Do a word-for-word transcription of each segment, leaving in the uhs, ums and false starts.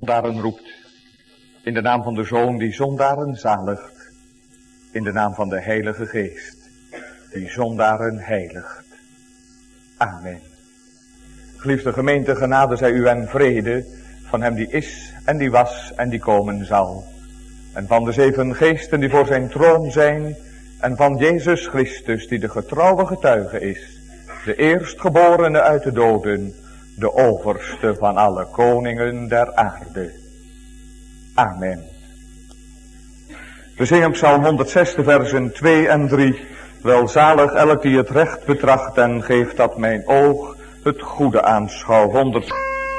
zondaren roept, in de naam van de Zoon die zondaren zaligt, in de naam van de Heilige Geest die zondaren heiligt. Amen. Geliefde gemeente, genade zij u en vrede van hem die is en die was en die komen zal, en van de zeven geesten die voor zijn troon zijn, en van Jezus Christus die de getrouwe getuige is, de eerstgeborene uit de doden, de overste van alle koningen der aarde. Amen. We zingen Psalm honderdzes, versen twee en drie. Welzalig elk die het recht betracht en geeft dat mijn oog het goede aanschouw. honderd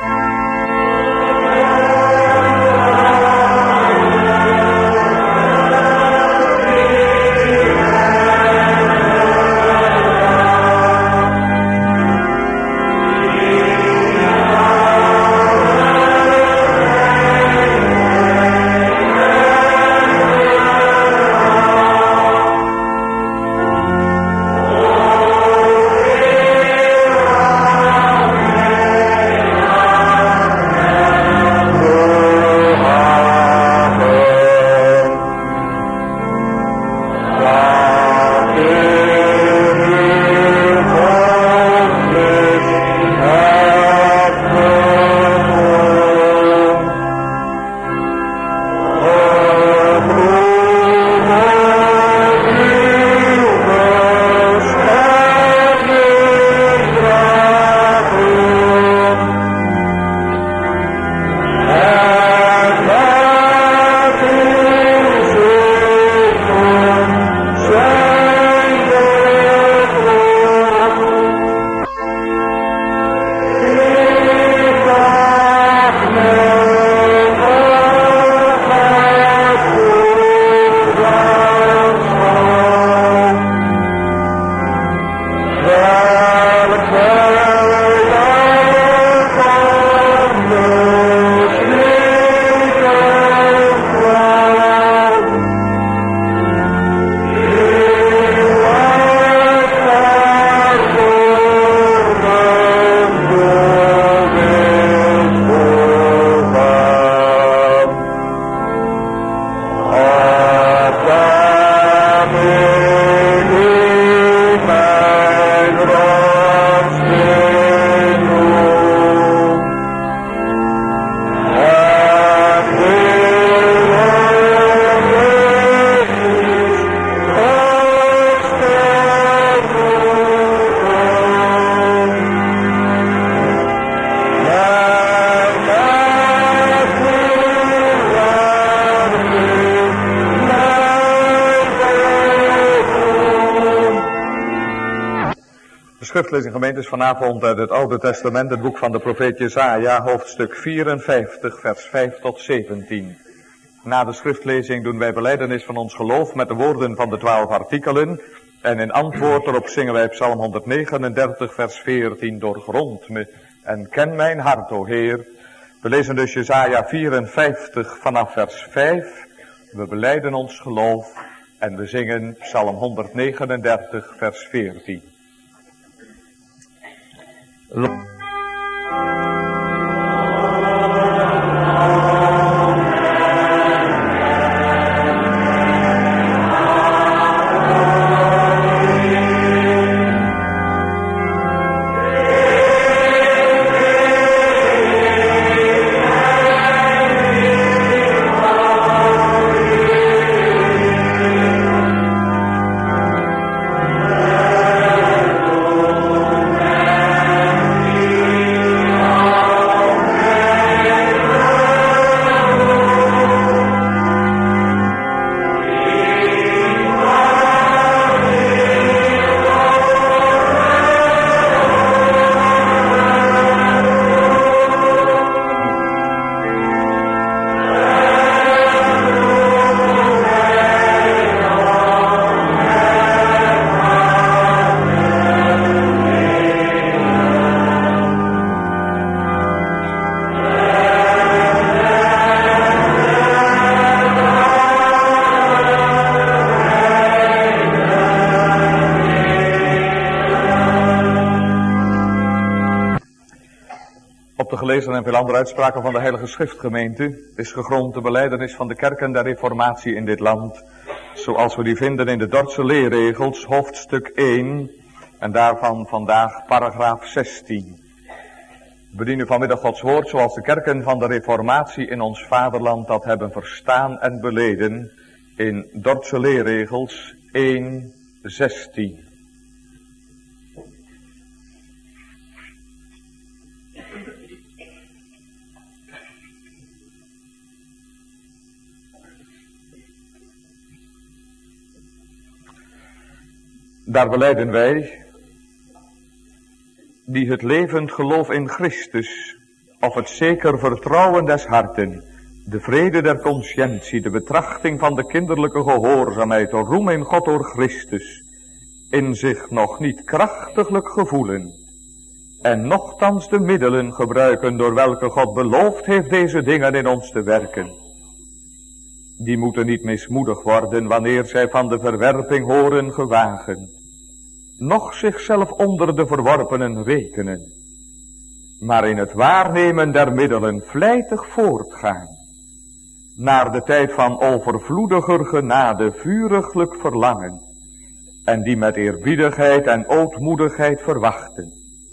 schriftlezing gemeentes vanavond uit het Oude Testament, het boek van de profeet Jesaja, hoofdstuk vierenvijftig, vers vijf tot zeventien. Na de schriftlezing doen wij belijdenis van ons geloof met de woorden van de twaalf artikelen. En in antwoord erop zingen wij Psalm honderdnegenendertig, vers veertien, doorgrond me en ken mijn hart, o Heer. We lezen dus Jesaja vierenvijftig vanaf vers vijf. We belijden ons geloof en we zingen Psalm honderdnegenendertig, vers veertien. gelezen en veel andere uitspraken van de Heilige Schriftgemeente is gegrond de belijdenis van de kerken der Reformatie in dit land, zoals we die vinden in de Dordtse leerregels, hoofdstuk één, en daarvan vandaag paragraaf zestien. We bedienen vanmiddag Gods woord zoals de kerken van de Reformatie in ons vaderland dat hebben verstaan en beleden in Dordtse leerregels één zestien. Daar belijden wij, die het levend geloof in Christus, of het zeker vertrouwen des harten, de vrede der conscientie, de betrachting van de kinderlijke gehoorzaamheid, de roem in God door Christus, in zich nog niet krachtiglijk gevoelen, en nochtans de middelen gebruiken door welke God beloofd heeft deze dingen in ons te werken. Die moeten niet mismoedig worden wanneer zij van de verwerping horen gewagen, noch zichzelf onder de verworpenen rekenen, maar in het waarnemen der middelen vlijtig voortgaan, naar de tijd van overvloediger genade vuriglijk verlangen, en die met eerbiedigheid en ootmoedigheid verwachten.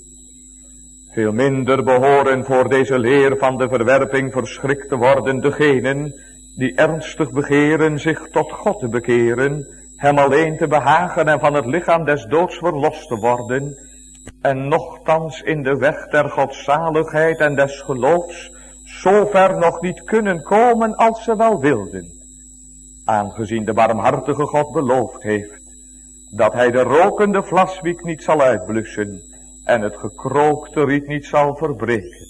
Veel minder behoren voor deze leer van de verwerping verschrikt te worden degenen die ernstig begeren zich tot God te bekeren, hem alleen te behagen en van het lichaam des doods verlost te worden, en nochtans in de weg der godzaligheid en des geloofs zover nog niet kunnen komen als ze wel wilden, aangezien de barmhartige God beloofd heeft dat hij de rokende vlaswiek niet zal uitblussen en het gekrookte riet niet zal verbreken.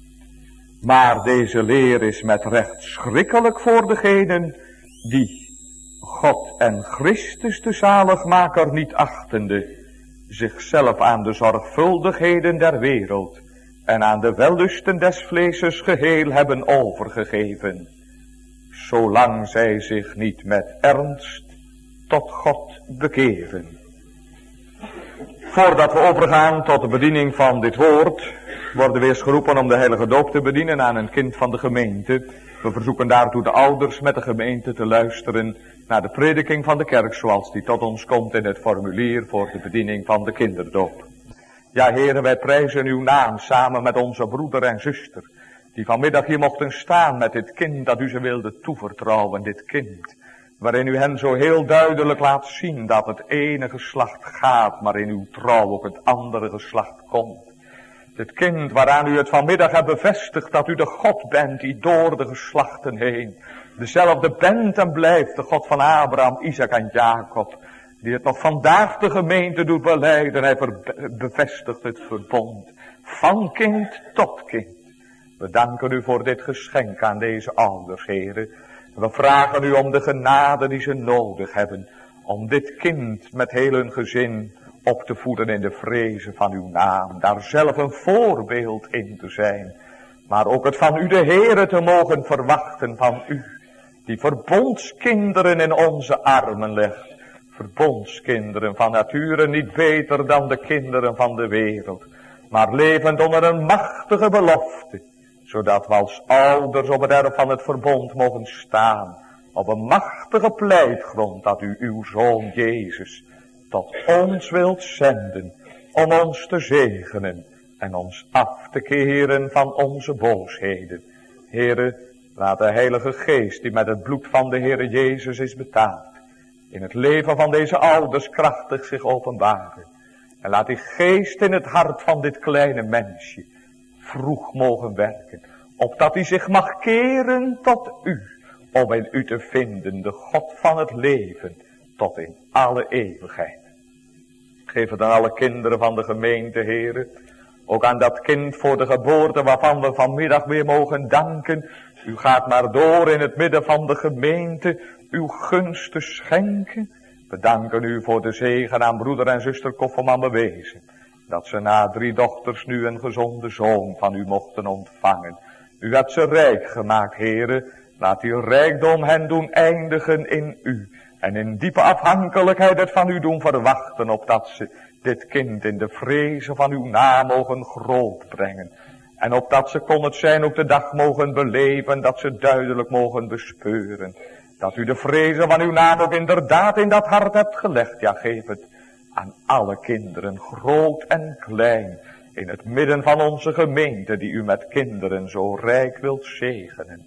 Maar deze leer is met recht schrikkelijk voor degenen die God en Christus de zaligmaker niet achtende, zichzelf aan de zorgvuldigheden der wereld en aan de wellusten des vleeses geheel hebben overgegeven, zolang zij zich niet met ernst tot God bekeren. Voordat we overgaan tot de bediening van dit woord, worden we eerst geroepen om de heilige doop te bedienen aan een kind van de gemeente. We verzoeken daartoe de ouders met de gemeente te luisteren naar de prediking van de kerk zoals die tot ons komt in het formulier voor de bediening van de kinderdoop. Ja, heren, wij prijzen uw naam samen met onze broeder en zuster, die vanmiddag hier mochten staan met dit kind dat u ze wilde toevertrouwen, dit kind, waarin u hen zo heel duidelijk laat zien dat het ene geslacht gaat, maar in uw trouw ook het andere geslacht komt. Dit kind waaraan u het vanmiddag hebt bevestigd dat u de God bent die door de geslachten heen dezelfde bent en blijft, de God van Abraham, Isaac en Jacob, die het nog vandaag de gemeente doet belijden. Hij bevestigt het verbond van kind tot kind. We danken u voor dit geschenk aan deze ouders, heren. We vragen u om de genade die ze nodig hebben, om dit kind met heel hun gezin op te voeden in de vrezen van uw naam, daar zelf een voorbeeld in te zijn, maar ook het van u de Heere te mogen verwachten van u, die verbondskinderen in onze armen legt, verbondskinderen van nature niet beter dan de kinderen van de wereld, maar levend onder een machtige belofte, zodat we als ouders op het erf van het verbond mogen staan, op een machtige pleitgrond dat u uw Zoon Jezus tot ons wilt zenden, om ons te zegenen en ons af te keren van onze boosheden. Heere, laat de Heilige Geest, die met het bloed van de Heere Jezus is betaald, in het leven van deze ouders krachtig zich openbaren. En laat die Geest in het hart van dit kleine mensje vroeg mogen werken, opdat hij zich mag keren tot u, om in u te vinden, de God van het leven, tot in alle eeuwigheid. Geef het aan alle kinderen van de gemeente, Heere, ook aan dat kind voor de geboorte waarvan we vanmiddag weer mogen danken. U gaat maar door in het midden van de gemeente uw gunst te schenken. We danken u voor de zegen aan broeder en zuster Kofferman bewezen, dat ze na drie dochters nu een gezonde zoon van u mochten ontvangen. U hebt ze rijk gemaakt, Heere. Laat die rijkdom hen doen eindigen in u. En in diepe afhankelijkheid het van u doen verwachten, opdat ze dit kind in de vrezen van uw naam mogen grootbrengen. En opdat ze, kon het zijn, ook de dag mogen beleven, dat ze duidelijk mogen bespeuren. Dat u de vrezen van uw naam ook inderdaad in dat hart hebt gelegd. Ja, geef het aan alle kinderen, groot en klein, in het midden van onze gemeente, die u met kinderen zo rijk wilt zegenen.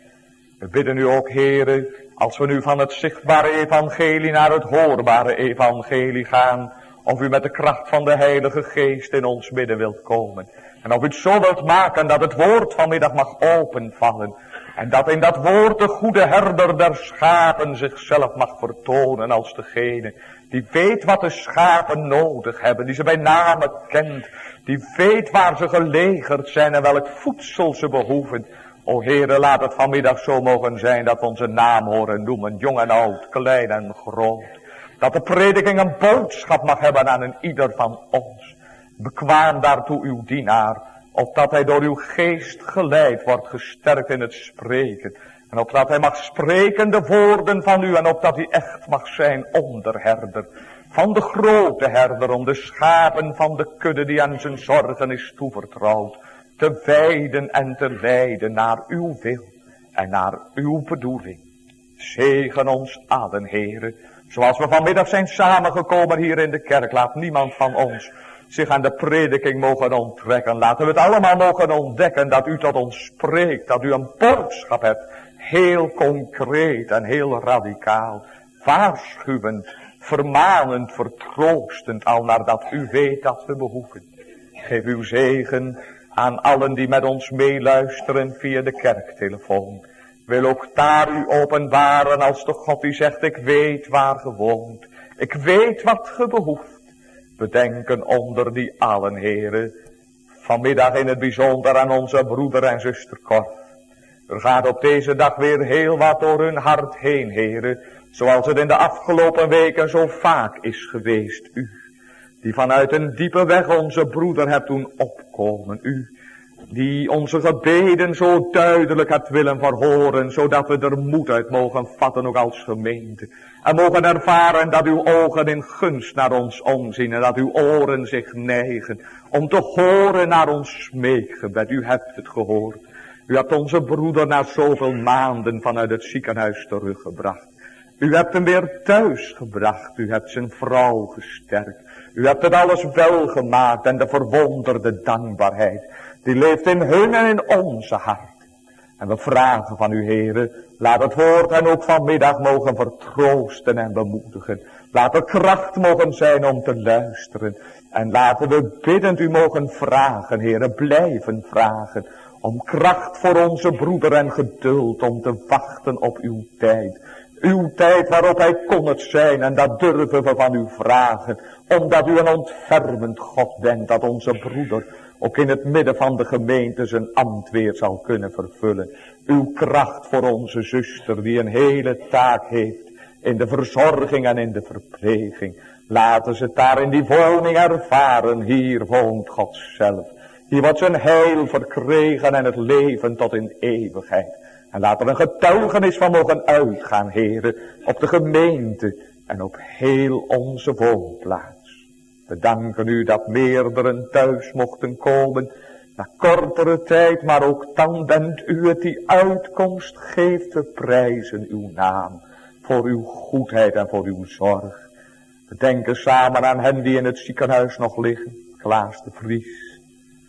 We bidden u ook, Heere, als we nu van het zichtbare evangelie naar het hoorbare evangelie gaan, of u met de kracht van de Heilige Geest in ons midden wilt komen. En of u het zo wilt maken dat het woord vanmiddag mag openvallen. En dat in dat woord de goede herder der schapen zichzelf mag vertonen als degene die weet wat de schapen nodig hebben, die ze bij name kent, die weet waar ze gelegerd zijn en welk voedsel ze behoeven. O Heere, laat het vanmiddag zo mogen zijn dat we onze naam horen noemen, jong en oud, klein en groot. Dat de prediking een boodschap mag hebben aan een ieder van ons. Bekwaam daartoe uw dienaar, opdat hij door uw geest geleid wordt, gesterkt in het spreken. En opdat hij mag spreken de woorden van u en opdat hij echt mag zijn onderherder. Van de grote herder om de schapen van de kudde die aan zijn zorgen is toevertrouwd. Te wijden en te leiden naar uw wil en naar uw bedoeling. Zegen ons allen, Heere. Zoals we vanmiddag zijn samengekomen hier in de kerk, laat niemand van ons zich aan de prediking mogen onttrekken. Laten we het allemaal mogen ontdekken dat u tot ons spreekt, dat u een boodschap hebt, heel concreet en heel radicaal, waarschuwend, vermanend, vertroostend, al naar dat u weet dat we behoeven. Geef uw zegen aan allen die met ons meeluisteren via de kerktelefoon. Wil ook daar u openbaren als de God die zegt, ik weet waar ge woont. Ik weet wat ge behoeft. We denken onder die allen, Heere, vanmiddag in het bijzonder aan onze broeder en zuster Cor. Er gaat op deze dag weer heel wat door hun hart heen, Heere, zoals het in de afgelopen weken zo vaak is geweest. U, die vanuit een diepe weg onze broeder hebt doen opkomen. U, die onze gebeden zo duidelijk hebt willen verhoren, zodat we er moed uit mogen vatten, ook als gemeente. En mogen ervaren dat uw ogen in gunst naar ons omzien en dat uw oren zich neigen om te horen naar ons smeekgebed. U hebt het gehoord. U hebt onze broeder na zoveel maanden vanuit het ziekenhuis teruggebracht. U hebt hem weer thuis gebracht. U hebt zijn vrouw gesterkt. U hebt het alles wel gemaakt en de verwonderde dankbaarheid, die leeft in hun en in onze hart. En we vragen van u, Heere, laat het woord hen ook vanmiddag mogen vertroosten en bemoedigen. Laat er kracht mogen zijn om te luisteren. En laten we biddend u mogen vragen, Heere, blijven vragen, om kracht voor onze broeder en geduld om te wachten op uw tijd. Uw tijd waarop hij kon het zijn, en dat durven we van u vragen, omdat u een ontfermend God bent, dat onze broeder ook in het midden van de gemeente zijn ambt weer zal kunnen vervullen. Uw kracht voor onze zuster, die een hele taak heeft in de verzorging en in de verpleging. Laten ze het daar in die woning ervaren. Hier woont God zelf. Hier wordt zijn heil verkregen en het leven tot in eeuwigheid. En laat er een getuigenis van mogen uitgaan, Heere, op de gemeente en op heel onze woonplaats. We danken u dat meerderen thuis mochten komen, na kortere tijd, maar ook dan bent u het die uitkomst geeft. We prijzen uw naam voor uw goedheid en voor uw zorg. We denken samen aan hen die in het ziekenhuis nog liggen, Klaas de Vries,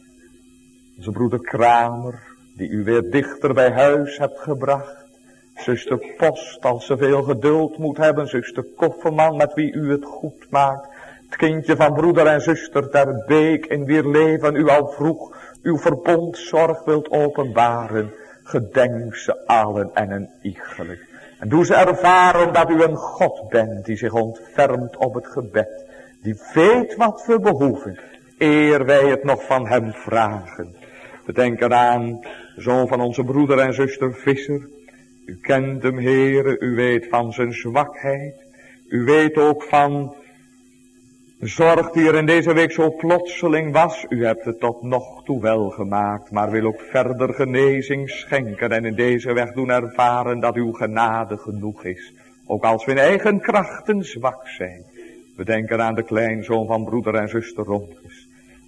onze broeder Kramer, die u weer dichter bij huis hebt gebracht. Zuster Post, als ze veel geduld moet hebben. Zuster Kofferman, met wie u het goed maakt. Het kindje van broeder en zuster Ter Beek, in wier leven u al vroeg uw verbondszorg wilt openbaren. Gedenk ze allen en een iegelijk. En doe ze ervaren dat u een God bent die zich ontfermt op het gebed. Die weet wat we behoeven, eer wij het nog van hem vragen. We denken aan de zoon van onze broeder en zuster Visser. U kent hem, Heere, u weet van zijn zwakheid. U weet ook van de zorg die er in deze week zo plotseling was. U hebt het tot nog toe wel gemaakt, maar wil ook verder genezing schenken en in deze weg doen ervaren dat uw genade genoeg is. Ook als we in eigen krachten zwak zijn. We denken aan de kleinzoon van broeder en zuster Romkes.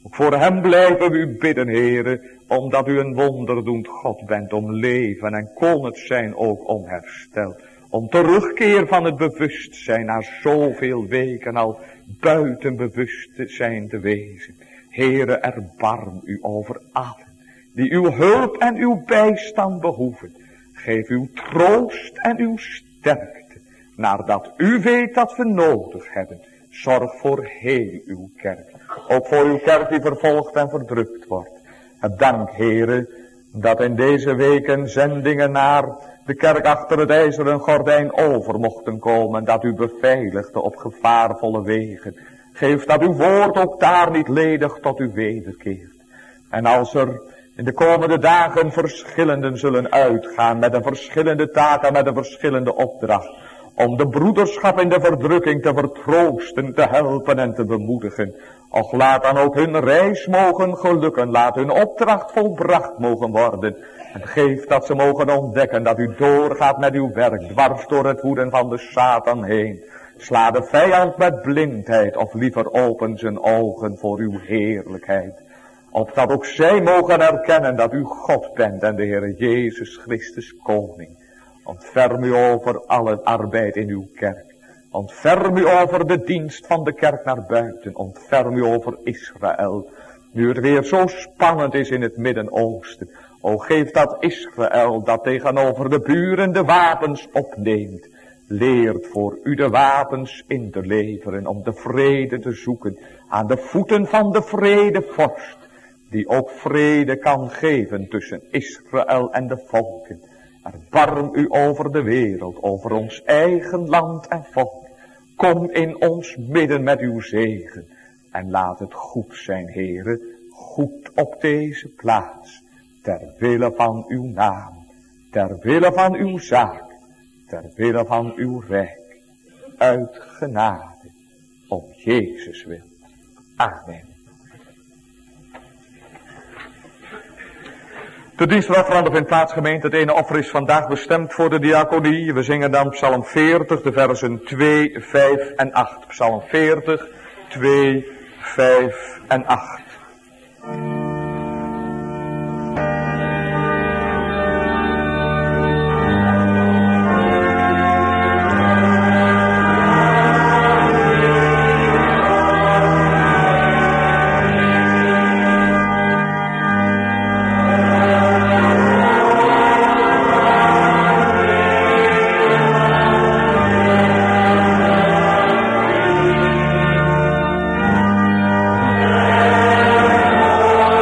Ook voor hem blijven we u bidden, Heere, omdat u een wonderdoend God bent om leven en kon het zijn ook om herstel. Om terugkeer van het bewustzijn na zoveel weken al buiten bewustzijn te wezen. Heere, erbarm u over allen die uw hulp en uw bijstand behoeven. Geef uw troost en uw sterkte, nadat u weet dat we nodig hebben. Zorg voor heel uw kerk, ook voor uw kerk die vervolgd en verdrukt wordt. Het dank, Heere, dat in deze weken zendingen naar de kerk achter het ijzeren gordijn over mochten komen, dat u beveiligde op gevaarvolle wegen. Geef dat uw woord ook daar niet ledig tot u wederkeert. En als er in de komende dagen verschillenden zullen uitgaan met een verschillende taak en met een verschillende opdracht, om de broederschap in de verdrukking te vertroosten, te helpen en te bemoedigen. Och, laat dan ook hun reis mogen gelukken, laat hun opdracht volbracht mogen worden. En geef dat ze mogen ontdekken dat u doorgaat met uw werk, dwars door het woeden van de Satan heen. Sla de vijand met blindheid, of liever open zijn ogen voor uw heerlijkheid. Opdat ook zij mogen erkennen dat u God bent en de Heer Jezus Christus koning. Ontferm u over alle arbeid in uw kerk. Ontferm u over de dienst van de kerk naar buiten. Ontferm u over Israël. Nu het weer zo spannend is in het Midden-Oosten. O, geef dat Israël dat tegenover de buren de wapens opneemt. Leert voor u de wapens in te leveren om de vrede te zoeken aan de voeten van de vredevorst. Die ook vrede kan geven tussen Israël en de volken. Erbarm u over de wereld, over ons eigen land en volk. Kom in ons midden met uw zegen. En laat het goed zijn, Heere, goed op deze plaats. Ter wille van uw naam, ter wille van uw zaak, ter wille van uw rijk. Uit genade, om Jezus wil. Amen. De dienstofferande vindt plaats, gemeente. Het ene offer is vandaag bestemd voor de diaconie. We zingen dan Psalm veertig, de versen twee, vijf en acht. Psalm veertig, twee, vijf en acht. Amen.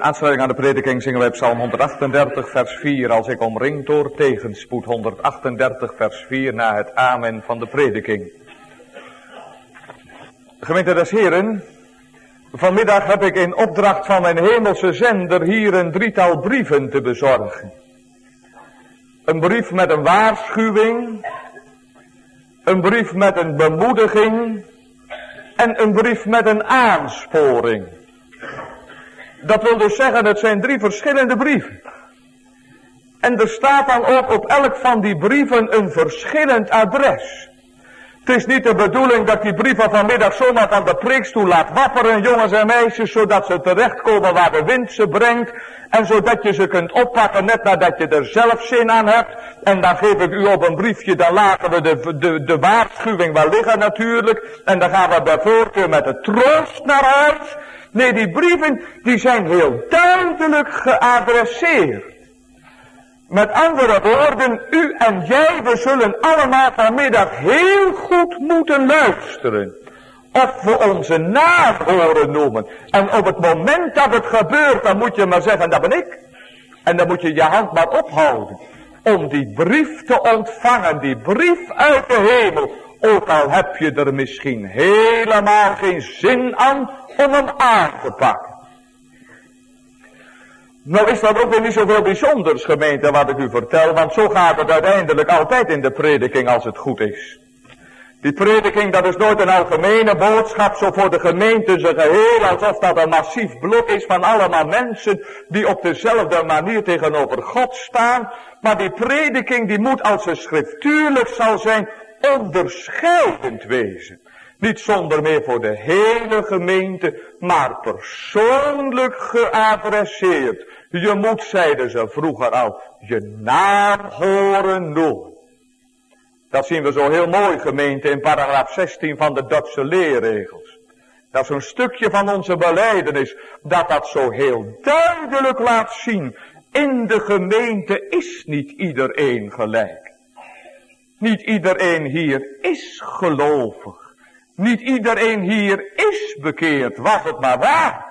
Aansluiting aan de prediking zingen wij Psalm honderdachtendertig vers vier. Als ik omringd door tegenspoed. honderdachtendertig vers vier na het amen van de prediking. Gemeente des Heren. Vanmiddag heb ik in opdracht van mijn hemelse zender hier een drietal brieven te bezorgen. Een brief met een waarschuwing. Een brief met een bemoediging. En een brief met een aansporing. Dat wil dus zeggen, het zijn drie verschillende brieven. En er staat dan ook op elk van die brieven een verschillend adres. Het is niet de bedoeling dat die brieven vanmiddag zomaar van de preekstoel laat wapperen, jongens en meisjes, zodat ze terechtkomen waar de wind ze brengt. En zodat je ze kunt oppakken net nadat je er zelf zin aan hebt. En dan geef ik u op een briefje, dan laten we de, de, de waarschuwing wel liggen natuurlijk. En dan gaan we bij voorkeur met de troost naar huis. Nee, die brieven die zijn heel duidelijk geadresseerd. Met andere woorden, u en jij, we zullen allemaal vanmiddag heel goed moeten luisteren. Of we onze naam horen noemen. En op het moment dat het gebeurt, dan moet je maar zeggen, dat ben ik. En dan moet je je hand maar ophouden. Om die brief te ontvangen, die brief uit de hemel. Ook al heb je er misschien helemaal geen zin aan om hem aan te pakken. Nou is dat ook weer niet zoveel bijzonders, gemeente, wat ik u vertel, want zo gaat het uiteindelijk altijd in de prediking als het goed is. Die prediking, dat is nooit een algemene boodschap, zo voor de gemeente zijn geheel, alsof dat een massief blok is van allemaal mensen die op dezelfde manier tegenover God staan. Maar die prediking, die moet als ze schriftuurlijk zal zijn, onderscheidend wezen. Niet zonder meer voor de hele gemeente, maar persoonlijk geadresseerd. Je moet, zeiden ze vroeger al, je naam horen noemen. Dat zien we zo heel mooi, gemeente, in paragraaf zestien van de Duitse leerregels. Dat is een stukje van onze belijdenis, dat dat zo heel duidelijk laat zien. In de gemeente is niet iedereen gelijk. Niet iedereen hier is gelovig. Niet iedereen hier is bekeerd, was het maar waar.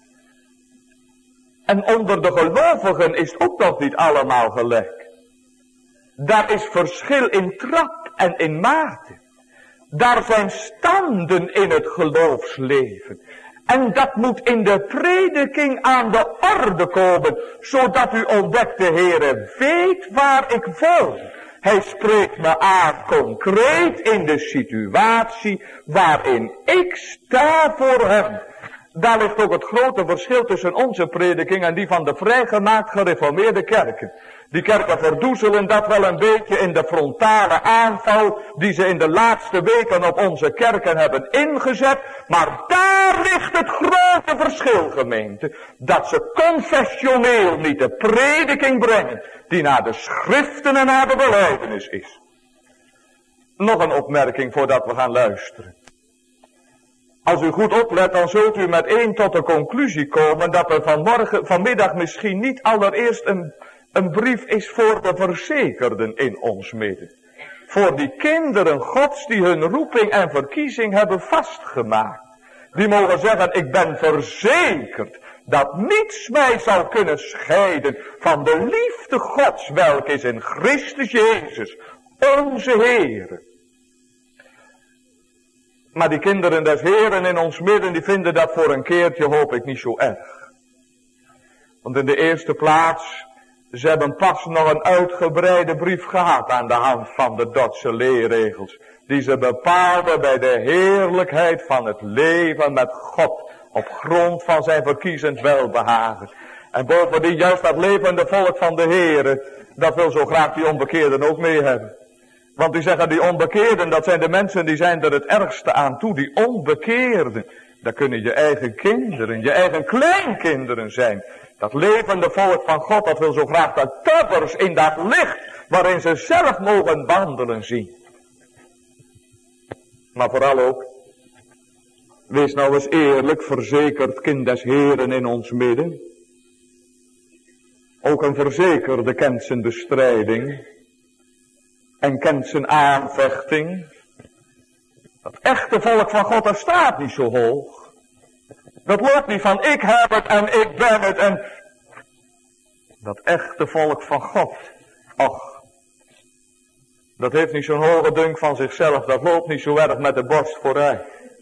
En onder de gelovigen is ook nog niet allemaal gelijk. Daar is verschil in trap en in mate. Daar zijn standen in het geloofsleven. En dat moet in de prediking aan de orde komen, zodat u ontdekt, de Heere weet waar ik wil. Hij spreekt me aan concreet in de situatie waarin ik sta voor hem. Daar ligt ook het grote verschil tussen onze prediking en die van de vrijgemaakt gereformeerde kerken. Die kerken verdoezelen dat wel een beetje in de frontale aanval die ze in de laatste weken op onze kerken hebben ingezet. Maar daar ligt het grote verschil, gemeente. Dat ze confessioneel niet de prediking brengen die naar de schriften en naar de belijdenis is. Nog een opmerking voordat we gaan luisteren. Als u goed oplet, dan zult u met één tot de conclusie komen dat er vanmorgen, vanmiddag misschien niet allereerst een, een brief is voor de verzekerden in ons midden. Voor die kinderen Gods die hun roeping en verkiezing hebben vastgemaakt. Die mogen zeggen, ik ben verzekerd dat niets mij zal kunnen scheiden van de liefde Gods, welke is in Christus Jezus, onze Heere. Maar die kinderen des Heeren in ons midden, die vinden dat voor een keertje, hoop ik, niet zo erg. Want in de eerste plaats, ze hebben pas nog een uitgebreide brief gehad aan de hand van de Duitse leerregels. Die ze bepaalden bij de heerlijkheid van het leven met God, op grond van zijn verkiezend welbehagen. En bovendien juist dat levende volk van de Heere, dat wil zo graag die onbekeerden ook mee hebben. Want die zeggen, die onbekeerden, dat zijn de mensen die zijn er het ergste aan toe. Die onbekeerden, dat kunnen je eigen kinderen, je eigen kleinkinderen zijn. Dat levende volk van God, dat wil zo graag dat tobbers in dat licht, waarin ze zelf mogen wandelen zien. Maar vooral ook, wees nou eens eerlijk, verzekerd kind des Heeren in ons midden. Ook een verzekerde kent zijn bestrijding. En kent zijn aanvechting. Dat echte volk van God, dat staat niet zo hoog. Dat loopt niet van ik heb het en ik ben het en... Dat echte volk van God, och, dat heeft niet zo'n hoge dunk van zichzelf, dat loopt niet zo erg met de borst vooruit.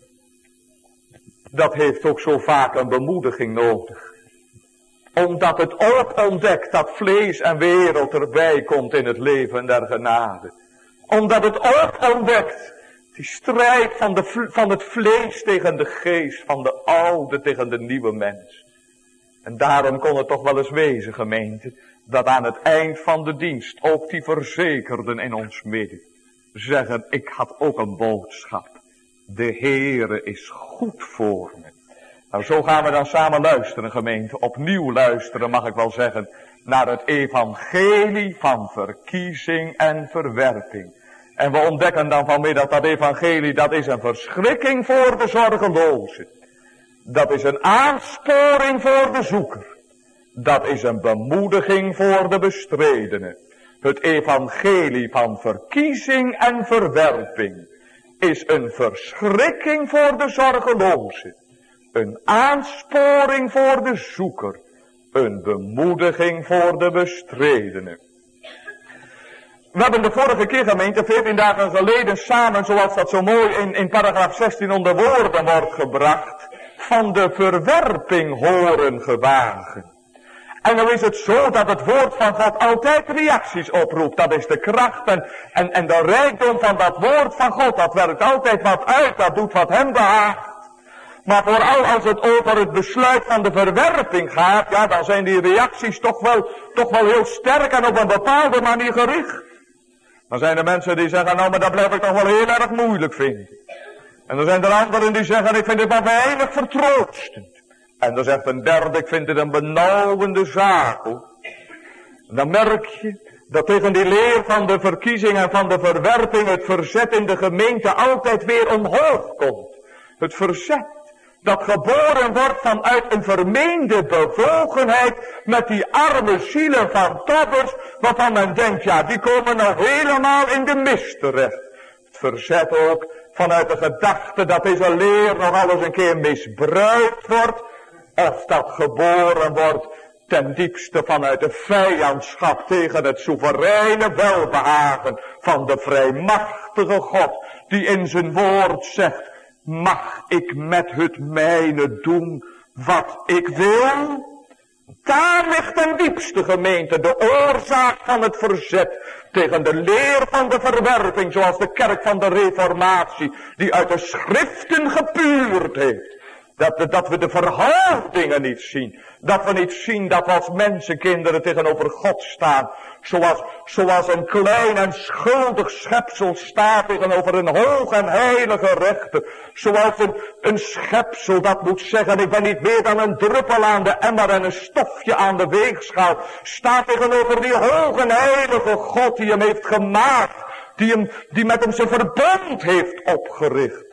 Dat heeft ook zo vaak een bemoediging nodig. Omdat het ook ontdekt dat vlees en wereld erbij komt in het leven der genade. Omdat het ook ontdekt die strijd van, de, van het vlees tegen de geest, van de oude tegen de nieuwe mens. En daarom kon het toch wel eens wezen, gemeente, dat aan het eind van de dienst ook die verzekerden in ons midden zeggen, ik had ook een boodschap. De Heere is goed voor me. Nou, zo gaan we dan samen luisteren, gemeente. Opnieuw luisteren, mag ik wel zeggen, naar het evangelie van verkiezing en verwerping. En we ontdekken dan vanmiddag dat evangelie, dat is een verschrikking voor de zorgelozen. Dat is een aansporing voor de zoeker. Dat is een bemoediging voor de bestredene. Het evangelie van verkiezing en verwerping is een verschrikking voor de zorgelozen. Een aansporing voor de zoeker. Een bemoediging voor de bestredene. We hebben de vorige keer, gemeente, veertien dagen geleden samen, zoals dat zo mooi in, in paragraaf zestien onder woorden wordt gebracht, van de verwerping horen gewagen. En dan is het zo dat het woord van God altijd reacties oproept. Dat is de kracht en, en, en de rijkdom van dat woord van God. Dat werkt altijd wat uit, dat doet wat hem behaagt. Maar vooral als het over het besluit van de verwerping gaat, ja, dan zijn die reacties toch wel, toch wel heel sterk en op een bepaalde manier gericht. Dan zijn er mensen die zeggen, nou, maar dat blijf ik toch wel heel erg moeilijk vinden. En dan zijn er anderen die zeggen, ik vind het maar weinig vertroostend. En dan zegt een derde, ik vind het een benauwende zaak. En dan merk je dat tegen die leer van de verkiezing en van de verwerping het verzet in de gemeente altijd weer omhoog komt. Het verzet dat geboren wordt vanuit een vermeende bewogenheid met die arme zielen van tobbers, waarvan men denkt, ja, die komen nou helemaal in de mist terecht. Het verzet ook vanuit de gedachte dat deze leer nog alles een keer misbruikt wordt, of dat geboren wordt ten diepste vanuit de vijandschap tegen het soevereine welbehagen van de vrijmachtige God, die in zijn woord zegt, mag ik met het mijne doen wat ik wil? Daar ligt ten diepste, gemeente, de oorzaak van het verzet tegen de leer van de verwerping, zoals de kerk van de Reformatie, die uit de schriften gepuurd heeft. Dat, dat we de verhoudingen niet zien. Dat we niet zien dat we als mensenkinderen tegenover God staan. Zoals, zoals een klein en schuldig schepsel staat tegenover een hoog en heilige rechter. Zoals een, een schepsel dat moet zeggen, ik ben niet meer dan een druppel aan de emmer en een stofje aan de weegschaal. Staat tegenover die hoog en heilige God die hem heeft gemaakt. Die, hem, die met hem zijn verbond heeft opgericht.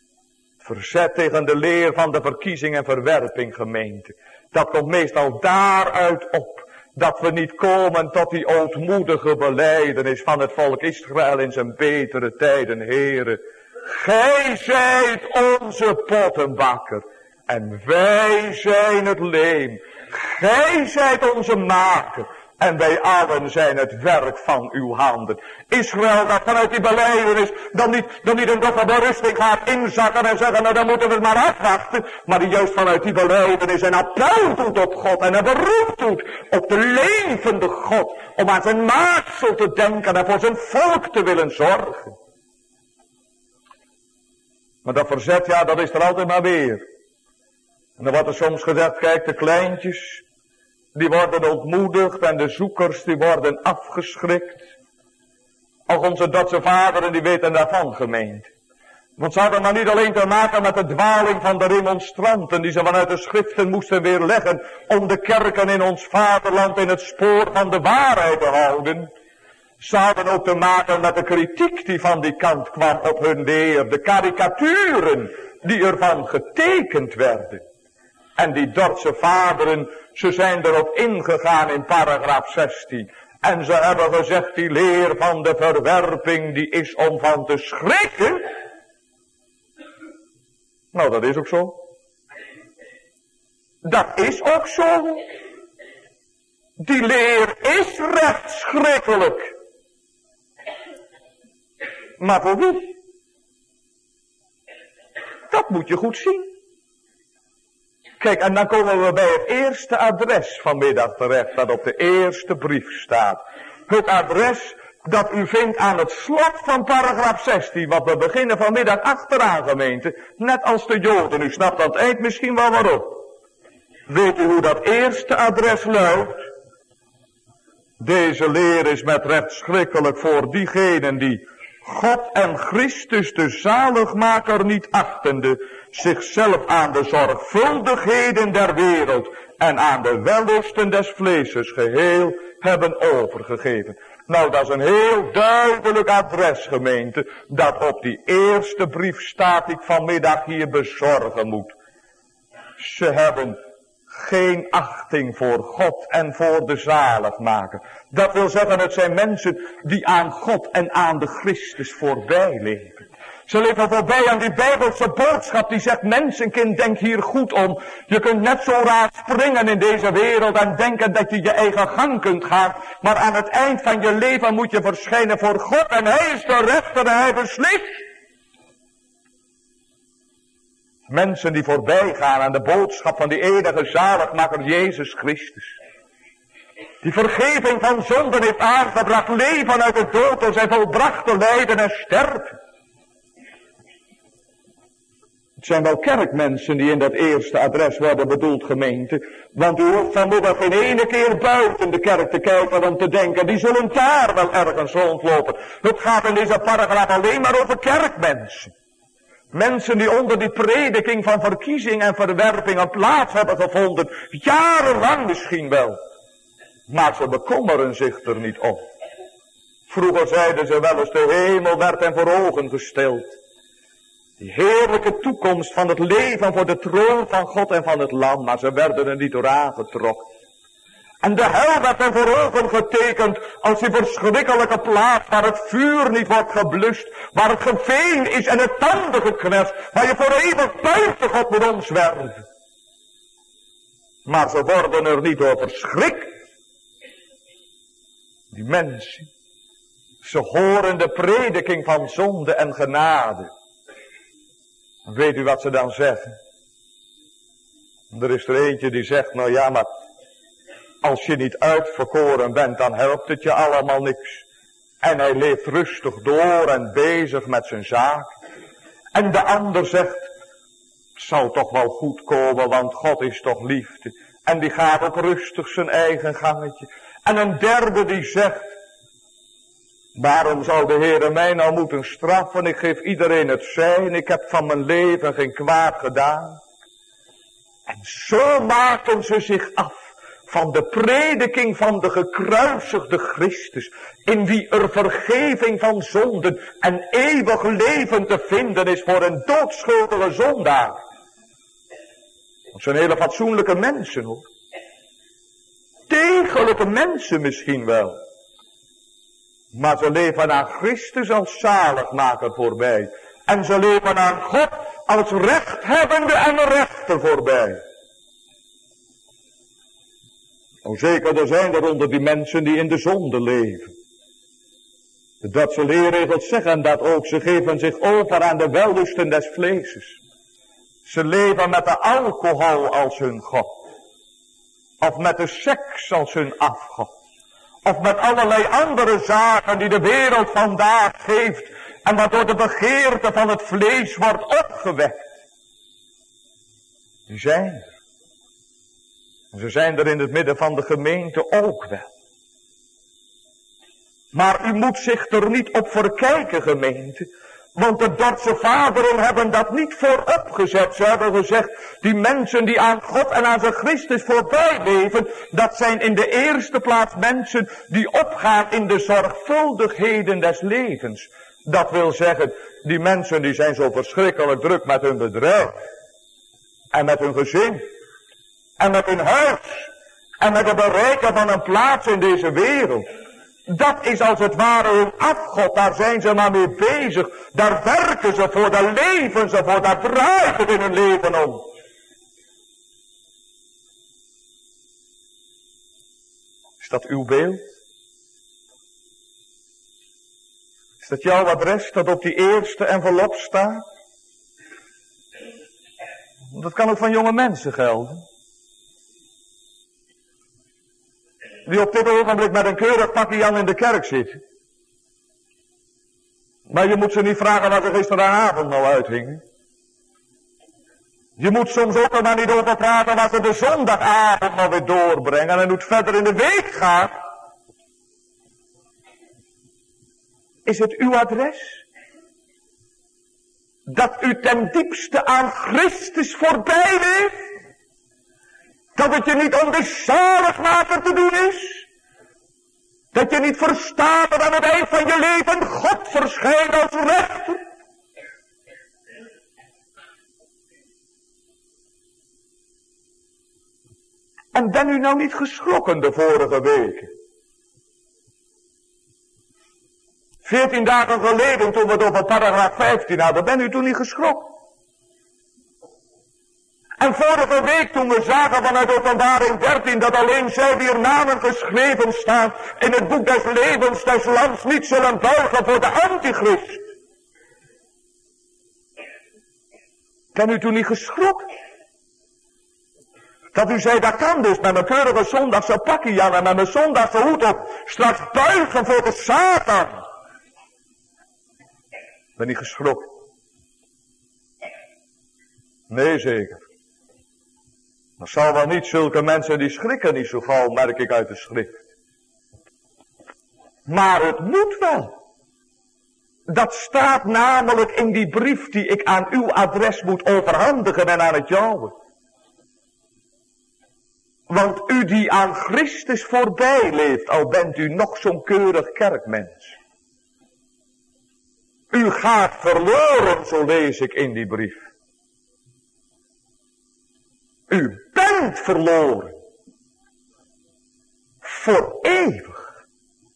Verzet tegen de leer van de verkiezing en verwerping, gemeente. Dat komt meestal daaruit op. Dat we niet komen tot die ootmoedige belijdenis van het volk Israël in zijn betere tijden. Heere, gij zijt onze pottenbakker. En wij zijn het leem. Gij zijt onze maker. En wij allen zijn het werk van uw handen. Israël dat vanuit die belijdenis dan niet, dan niet een doffe berusting gaat inzakken en zeggen, nou dan moeten we het maar afwachten. Maar die juist vanuit die belijdenis een appel doet op God en een beroep doet op de levende God. Om aan zijn maaksel te denken en voor zijn volk te willen zorgen. Maar dat verzet, ja, dat is er altijd maar weer. En dan wordt er soms gezegd, kijk, de kleintjes, die worden ontmoedigd en de zoekers die worden afgeschrikt. Ook onze Duitse vaderen die weten daarvan, gemeente. Want ze hadden maar niet alleen te maken met de dwaling van de remonstranten die ze vanuit de schriften moesten weerleggen om de kerken in ons vaderland in het spoor van de waarheid te houden. Ze hadden ook te maken met de kritiek die van die kant kwam op hun leer, de karikaturen die ervan getekend werden. En die Duitse vaderen, ze zijn erop ingegaan in paragraaf zestien. En ze hebben gezegd, die leer van de verwerping, die is om van te schrikken. Nou, dat is ook zo. Dat is ook zo. Die leer is recht schrikkelijk. Maar voor wie? Dat moet je goed zien. Kijk, en dan komen we bij het eerste adres vanmiddag terecht, dat op de eerste brief staat. Het adres dat u vindt aan het slot van paragraaf zestien, want we beginnen vanmiddag achteraan, gemeente, net als de Joden. U snapt aan het eind misschien wel waarom. Weet u hoe dat eerste adres luidt? Deze leer is met recht schrikkelijk voor diegenen die God en Christus de zaligmaker niet achtende, zichzelf aan de zorgvuldigheden der wereld en aan de wellusten des vleeses geheel hebben overgegeven. Nou, dat is een heel duidelijk adres, gemeente, dat op die eerste brief staat die ik vanmiddag hier bezorgen moet. Ze hebben geen achting voor God en voor de zaligmaker. Dat wil zeggen, het zijn mensen die aan God en aan de Christus voorbij leven. Ze leven voorbij aan die Bijbelse boodschap die zegt, mensenkind, denk hier goed om. Je kunt net zo raar springen in deze wereld en denken dat je je eigen gang kunt gaan. Maar aan het eind van je leven moet je verschijnen voor God en Hij is de rechter en Hij beslist. Mensen die voorbij gaan aan de boodschap van die enige zaligmaker Jezus Christus. Die vergeving van zonden heeft aangebracht, leven uit de dood door zijn volbrachte lijden en sterven. Het zijn wel kerkmensen die in dat eerste adres worden bedoeld, gemeente. Want u hoeft vanmiddag geen ene keer buiten de kerk te kijken om te denken, die zullen daar wel ergens rondlopen. Het gaat in deze paragraaf alleen maar over kerkmensen. Mensen die onder die prediking van verkiezing en verwerping een plaats hebben gevonden. Jarenlang misschien wel. Maar ze bekommeren zich er niet om. Vroeger zeiden ze wel eens, de hemel werd hen voor ogen gesteld. Die heerlijke toekomst van het leven voor de troon van God en van het Lam. Maar ze werden er niet door aangetrokken. En de hel werd hen voor ogen getekend als die verschrikkelijke plaats waar het vuur niet wordt geblust. Waar het geveen is en het tanden geknest. Waar je voor eeuwig buiten God moet omzwerven. Maar ze worden er niet door verschrikt. Die mensen, ze horen de prediking van zonde en genade. Weet u wat ze dan zeggen? Er is er eentje die zegt, nou ja, maar als je niet uitverkoren bent, dan helpt het je allemaal niks. En hij leeft rustig door en bezig met zijn zaak. En de ander zegt, het zal toch wel goed komen, want God is toch liefde. En die gaat ook rustig zijn eigen gangetje. En een derde die zegt, waarom zou de Heere mij nou moeten straffen? Ik geef iedereen het zijn, ik heb van mijn leven geen kwaad gedaan. En zo maken ze zich af van de prediking van de gekruisigde Christus, in wie er vergeving van zonden en eeuwig leven te vinden is voor een doodschuldige zondaar. Dat zijn hele fatsoenlijke mensen, hoor. Degelijke mensen misschien wel. Maar ze leven aan Christus als zaligmaker voorbij. En ze leven aan God als rechthebbende en rechter voorbij. O zeker, er zijn er onder die mensen die in de zonde leven. De Duitse leerregels zeggen dat ook. Ze geven zich over aan de wellusten des vleeses. Ze leven met de alcohol als hun God. Of met de seks als hun afgod. Of met allerlei andere zaken die de wereld vandaag geeft. En waardoor de begeerte van het vlees wordt opgewekt. Die zijn er. En ze zijn er in het midden van de gemeente ook wel. Maar u moet zich er niet op verkijken, gemeente. Want de Duitse vaderen hebben dat niet voorop gezet. Ze hebben gezegd, die mensen die aan God en aan zijn Christus voorbij leven, dat zijn in de eerste plaats mensen die opgaan in de zorgvuldigheden des levens. Dat wil zeggen, die mensen die zijn zo verschrikkelijk druk met hun bedrijf. En met hun gezin. En met hun huis. En met het bereiken van een plaats in deze wereld. Dat is als het ware hun afgod, daar zijn ze maar mee bezig. Daar werken ze voor, daar leven ze voor, daar draait het in hun leven om. dat uw beeld? Is dat jouw adres dat op die eerste envelop staat? Dat kan ook van jonge mensen gelden. Die op dit ogenblik met een keurig pakje Jan in de kerk zitten. Maar je moet ze niet vragen waar ze gisteravond nou uithingen. Je moet soms ook er maar niet over praten waar ze de zondagavond nou weer doorbrengen en hoe het verder in de week gaat. Is het uw adres? Dat u ten diepste aan Christus voorbij leeft? Dat het je niet om de zaligmaker te doen is? Dat je niet verstaat dat aan het eind van je leven God verschijnt als rechter? En ben u nou niet geschrokken de vorige weken? Veertien dagen geleden toen we het over paragraaf vijftien hadden, ben u toen niet geschrokken? En vorige week toen we zagen vanuit Openbaring dertien dat alleen zij wier namen geschreven staan in het boek des levens des lands niet zullen buigen voor de antichrist. Ben u toen niet geschrokken? Dat u zei, dat kan dus met mijn keurige zondagse pakje Jan en met mijn zondagse hoed op straks buigen voor de Satan. Ben niet geschrokken? Nee, zeker. Dat zal wel niet, zulke mensen die schrikken niet zo gauw, merk ik uit de schrift. Maar het moet wel. Dat staat namelijk in die brief die ik aan uw adres moet overhandigen en aan het jouwe. Want u die aan Christus voorbij leeft, al bent u nog zo'n keurig kerkmens. U gaat verloren, zo lees ik in die brief. U bent verloren. Voor eeuwig.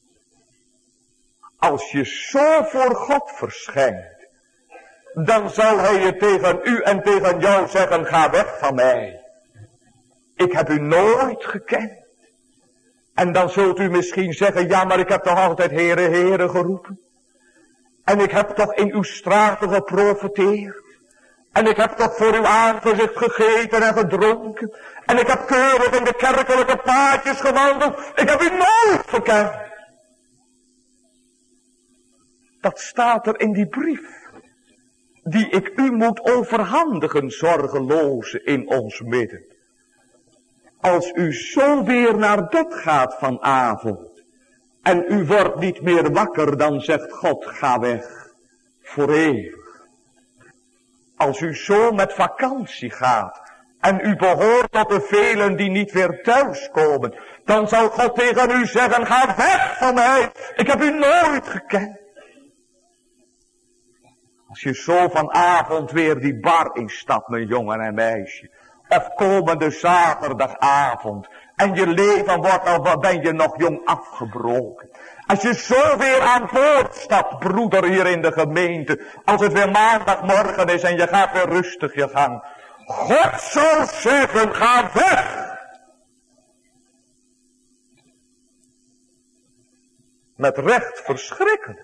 Als je zo voor God verschijnt, dan zal hij je tegen u en tegen jou zeggen, ga weg van mij. Ik heb u nooit gekend. En dan zult u misschien zeggen, ja, maar ik heb toch altijd Heere, Heere geroepen. En ik heb toch in uw straten geprofeteerd. En ik heb toch voor uw aangezicht gegeten en gedronken. En ik heb keurig in de kerkelijke paadjes gewandeld. Ik heb u nooit gekend. Dat staat er in die brief. Die ik u moet overhandigen, zorgeloze in ons midden. Als u zo weer naar bed gaat vanavond. En u wordt niet meer wakker, dan zegt God, ga weg. Voor eeuwig. Als u zo met vakantie gaat. En u behoort tot de velen die niet weer thuiskomen. Dan zal God tegen u zeggen, ga weg van mij. Ik heb u nooit gekend. Als je zo vanavond weer die bar instapt, mijn jongen en meisje. Of komende zaterdagavond. En je leven wordt al, wat ben je nog jong afgebroken. Als je zo weer aan boord stapt, broeder, hier in de gemeente. Als het weer maandagmorgen is en je gaat weer rustig je gang. God zal zeggen, ga weg. Met recht verschrikkelijk.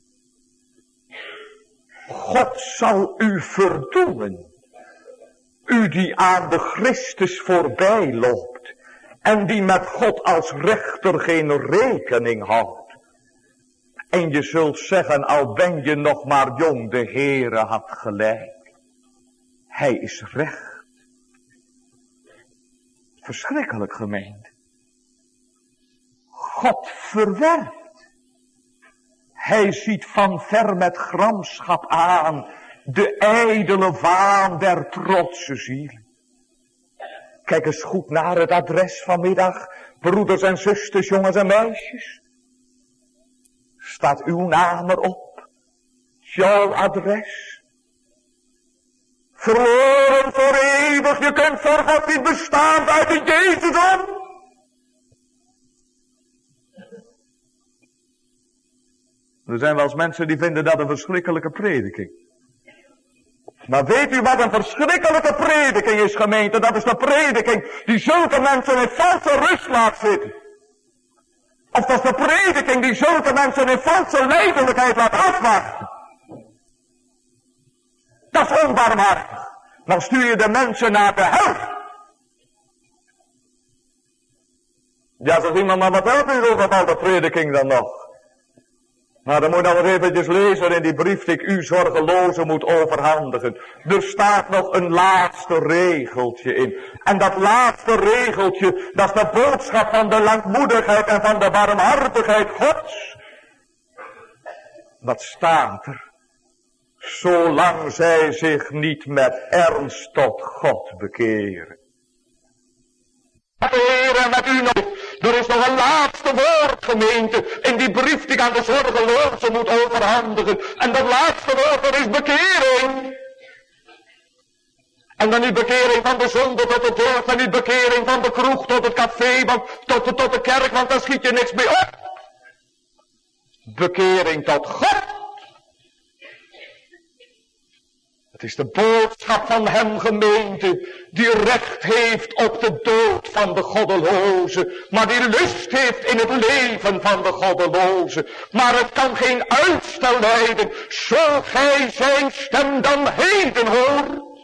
God zal u verdoemen. U die aan de Christus voorbij loopt. En die met God als rechter geen rekening houdt. En je zult zeggen, al ben je nog maar jong, de Heere had gelijk. Hij is recht. Verschrikkelijk, gemeente. God verwerpt. Hij ziet van ver met gramschap aan de ijdele waan der trotse ziel. Kijk eens goed naar het adres vanmiddag, broeders en zusters, jongens en meisjes. Staat uw naam erop? Jouw adres? Verloren voor eeuwig, je kunt voor God niet bestaan buiten Jezus om. Er zijn wel eens mensen die vinden dat een verschrikkelijke prediking. Maar weet u wat een verschrikkelijke prediking is, gemeente? Dat is de prediking die zulke mensen in valse rust laat zitten. Of dat is de prediking die zulke mensen in valse lijdelijkheid laat afwachten. Dat is onbarmhartig. Dan stuur je de mensen naar de hel. Ja, zegt iemand, maar wat helpt u over al de prediking dan nog? Nou, dan moet je nog eens eventjes lezen in die brief die ik u zorgelozen moet overhandigen. Er staat nog een laatste regeltje in. En dat laatste regeltje, dat is de boodschap van de langmoedigheid en van de barmhartigheid Gods. Wat staat er? Zolang zij zich niet met ernst tot God bekeren. De Heer met u nog. Er is nog een laatste woord, gemeente, in die brief die ik aan de zorgelozen moet overhandigen. En dat laatste woord, dat is bekering. En dan niet bekering van de zonde tot het dorp, en niet bekering van de kroeg tot het café, want, tot, de, tot de kerk, want daar schiet je niks mee op. Bekering tot God. Het is de boodschap van hem, gemeente, die recht heeft op de dood van de goddeloze, maar die lust heeft in het leven van de goddeloze. Maar het kan geen uitstel lijden, zo gij zijn stem dan heden hoort.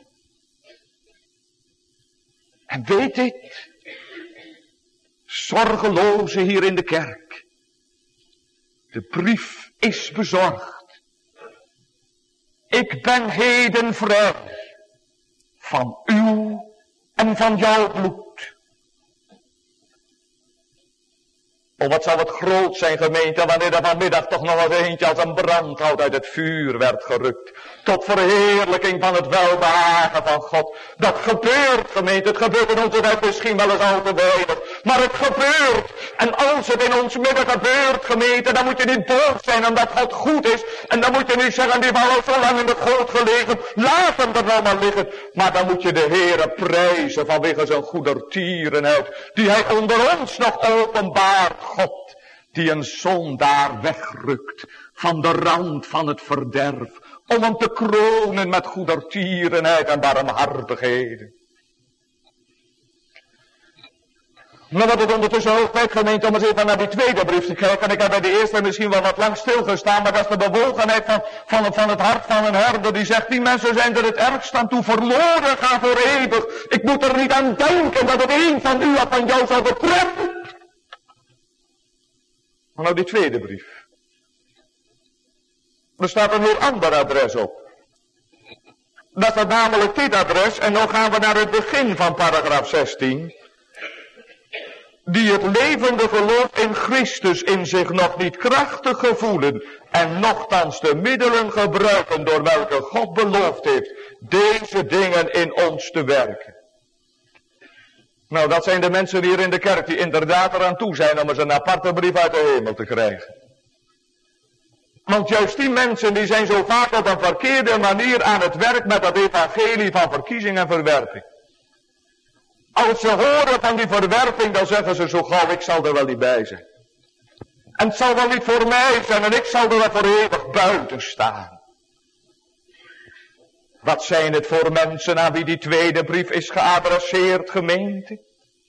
En weet dit, zorgeloze hier in de kerk, de brief is bezorgd. Ik ben heden vrij van uw en van jouw bloed. Oh, wat zou het groot zijn, gemeente, wanneer er vanmiddag toch nog eens eentje als een brandhout uit het vuur werd gerukt. Tot verheerlijking van het welbehagen van God. Dat gebeurt, gemeente, het gebeurt in onze tijd misschien wel eens al te weinig. Maar het gebeurt. En als het in ons midden gebeurt, gemeente, dan moet je niet boos zijn omdat God goed is. En dan moet je niet zeggen, die was al zo lang in de goot gelegen, laat hem er nou maar liggen. Maar dan moet je de Heere prijzen vanwege zijn goedertierenheid, die hij onder ons nog openbaart. God, die een zondaar wegrukt van de rand van het verderf, om hem te kronen met goedertierenheid en barmhartigheden. Maar wat het ondertussen ook tijd, gemeente, om eens even naar die tweede brief te kijken. En ik heb bij de eerste misschien wel wat lang stilgestaan, maar dat is de bewogenheid van, van, van het hart van een herder. Die zegt, die mensen zijn er het ergst aan toe, verloren gaan voor eeuwig. Ik moet er niet aan denken dat het een van u of van jou zou betreffen. Maar nou die tweede brief. Er staat een heel ander adres op. Dat is namelijk dit adres. En nu gaan we naar het begin van paragraaf zestien. Die het levende geloof in Christus in zich nog niet krachtig gevoelen. En nochtans de middelen gebruiken door welke God beloofd heeft deze dingen in ons te werken. Nou, dat zijn de mensen hier in de kerk die inderdaad eraan toe zijn om eens een aparte brief uit de hemel te krijgen. Want juist die mensen die zijn zo vaak op een verkeerde manier aan het werk met dat evangelie van verkiezing en verwerping. Als ze horen van die verwerping, dan zeggen ze zo gauw, ik zal er wel niet bij zijn. En het zal wel niet voor mij zijn en ik zal er wel voor eeuwig buiten staan. Wat zijn het voor mensen aan wie die tweede brief is geadresseerd, gemeente?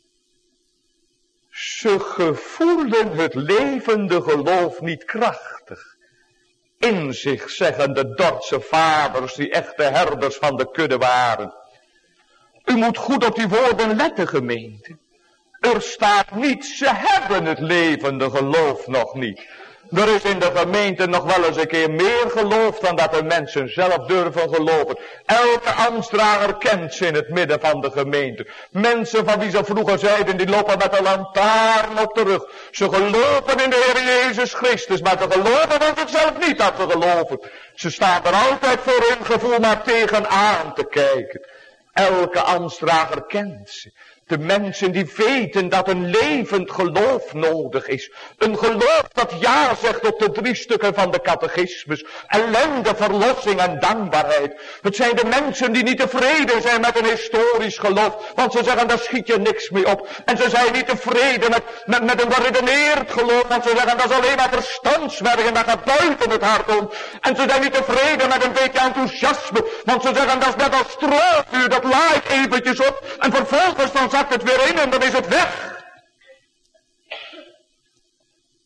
Ze gevoelen het levende geloof niet krachtig. In zich, zeggen de Dordtse vaders, die echte herders van de kudde waren. U moet goed op die woorden letten, gemeente. Er staat niet, ze hebben het levende geloof nog niet. Er is in de gemeente nog wel eens een keer meer geloof dan dat de mensen zelf durven geloven. Elke ambtsdrager kent ze in het midden van de gemeente. Mensen van wie ze vroeger zeiden, die lopen met een lantaarn op de rug. Ze geloven in de Heer Jezus Christus, maar ze geloven van zichzelf niet dat ze geloven. Ze staan er altijd voor hun gevoel maar tegenaan te kijken. Elke ambtsdrager kent ze. De mensen die weten dat een levend geloof nodig is. Een geloof dat ja zegt op de drie stukken van de catechismus. Ellende, verlossing en dankbaarheid. Het zijn de mensen die niet tevreden zijn met een historisch geloof. Want ze zeggen, daar schiet je niks mee op. En ze zijn niet tevreden met, met, met een geredeneerd geloof. Want ze zeggen, dat is alleen maar verstandswerk en dat gaat buiten het hart om. En ze zijn niet tevreden met een beetje enthousiasme. Want ze zeggen, dat is net als stroopvuur, dat laait eventjes op. En vervolgens dan zakt het weer in en dan is het weg.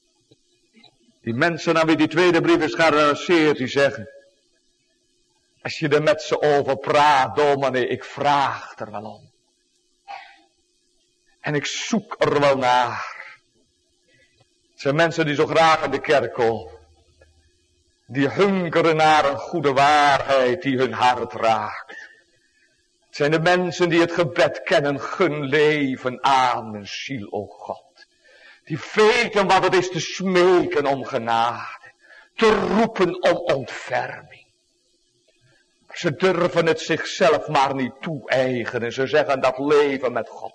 Die mensen aan wie die tweede brief is geadresseerd, die zeggen, als je er met ze over praat, dominee, ik vraag er wel om. En ik zoek er wel naar. Het zijn mensen die zo graag in de kerk komen. Die hunkeren naar een goede waarheid die hun hart raakt. Het zijn de mensen die het gebed kennen, gun leven aan mijn ziel, o God. Die weten wat het is te smeken om genade. Te roepen om ontferming. Ze durven het zichzelf maar niet toe-eigenen. Ze zeggen dat leven met God.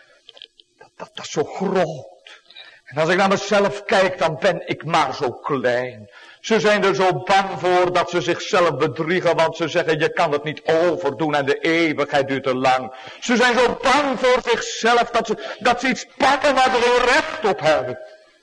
Dat, dat, dat is zo groot. En als ik naar mezelf kijk, dan ben ik maar zo klein. Ze zijn er zo bang voor dat ze zichzelf bedriegen, want ze zeggen je kan het niet overdoen en de eeuwigheid duurt te lang. Ze zijn zo bang voor zichzelf dat ze, dat ze iets pakken waar ze geen recht op hebben.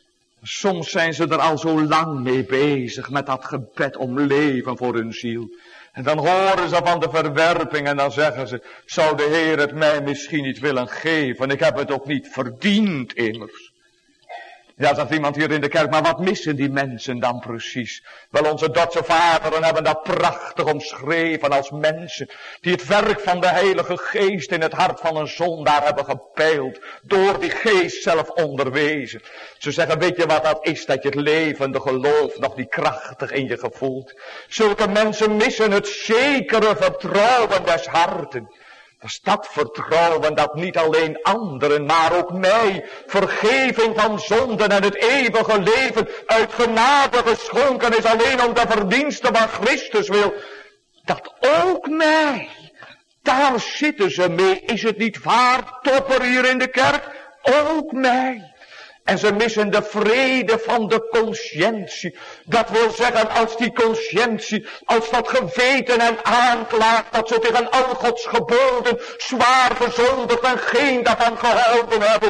Soms zijn ze er al zo lang mee bezig met dat gebed om leven voor hun ziel. En dan horen ze van de verwerping en dan zeggen ze, zou de Heer het mij misschien niet willen geven? Ik heb het ook niet verdiend immers. Ja, zegt iemand hier in de kerk, maar wat missen die mensen dan precies? Wel, onze Dordtse vaderen hebben dat prachtig omschreven als mensen die het werk van de Heilige Geest in het hart van een zondaar hebben gepeild, door die Geest zelf onderwezen. Ze zeggen, weet je wat dat is, dat je het levende geloof nog niet krachtig in je gevoelt. Zulke mensen missen het zekere vertrouwen des harten. Dat is dat vertrouwen dat niet alleen anderen, maar ook mij vergeving van zonden en het eeuwige leven uit genade geschonken is alleen om de verdiensten van Christus wil. Dat ook mij, daar zitten ze mee, is het niet waar, topper hier in de kerk? Ook mij. En ze missen de vrede van de conscientie. Dat wil zeggen, als die conscientie, als dat geweten en aanklaagt, dat ze tegen al Gods geboden zwaar gezondigd en geen daarvan gehouden hebben,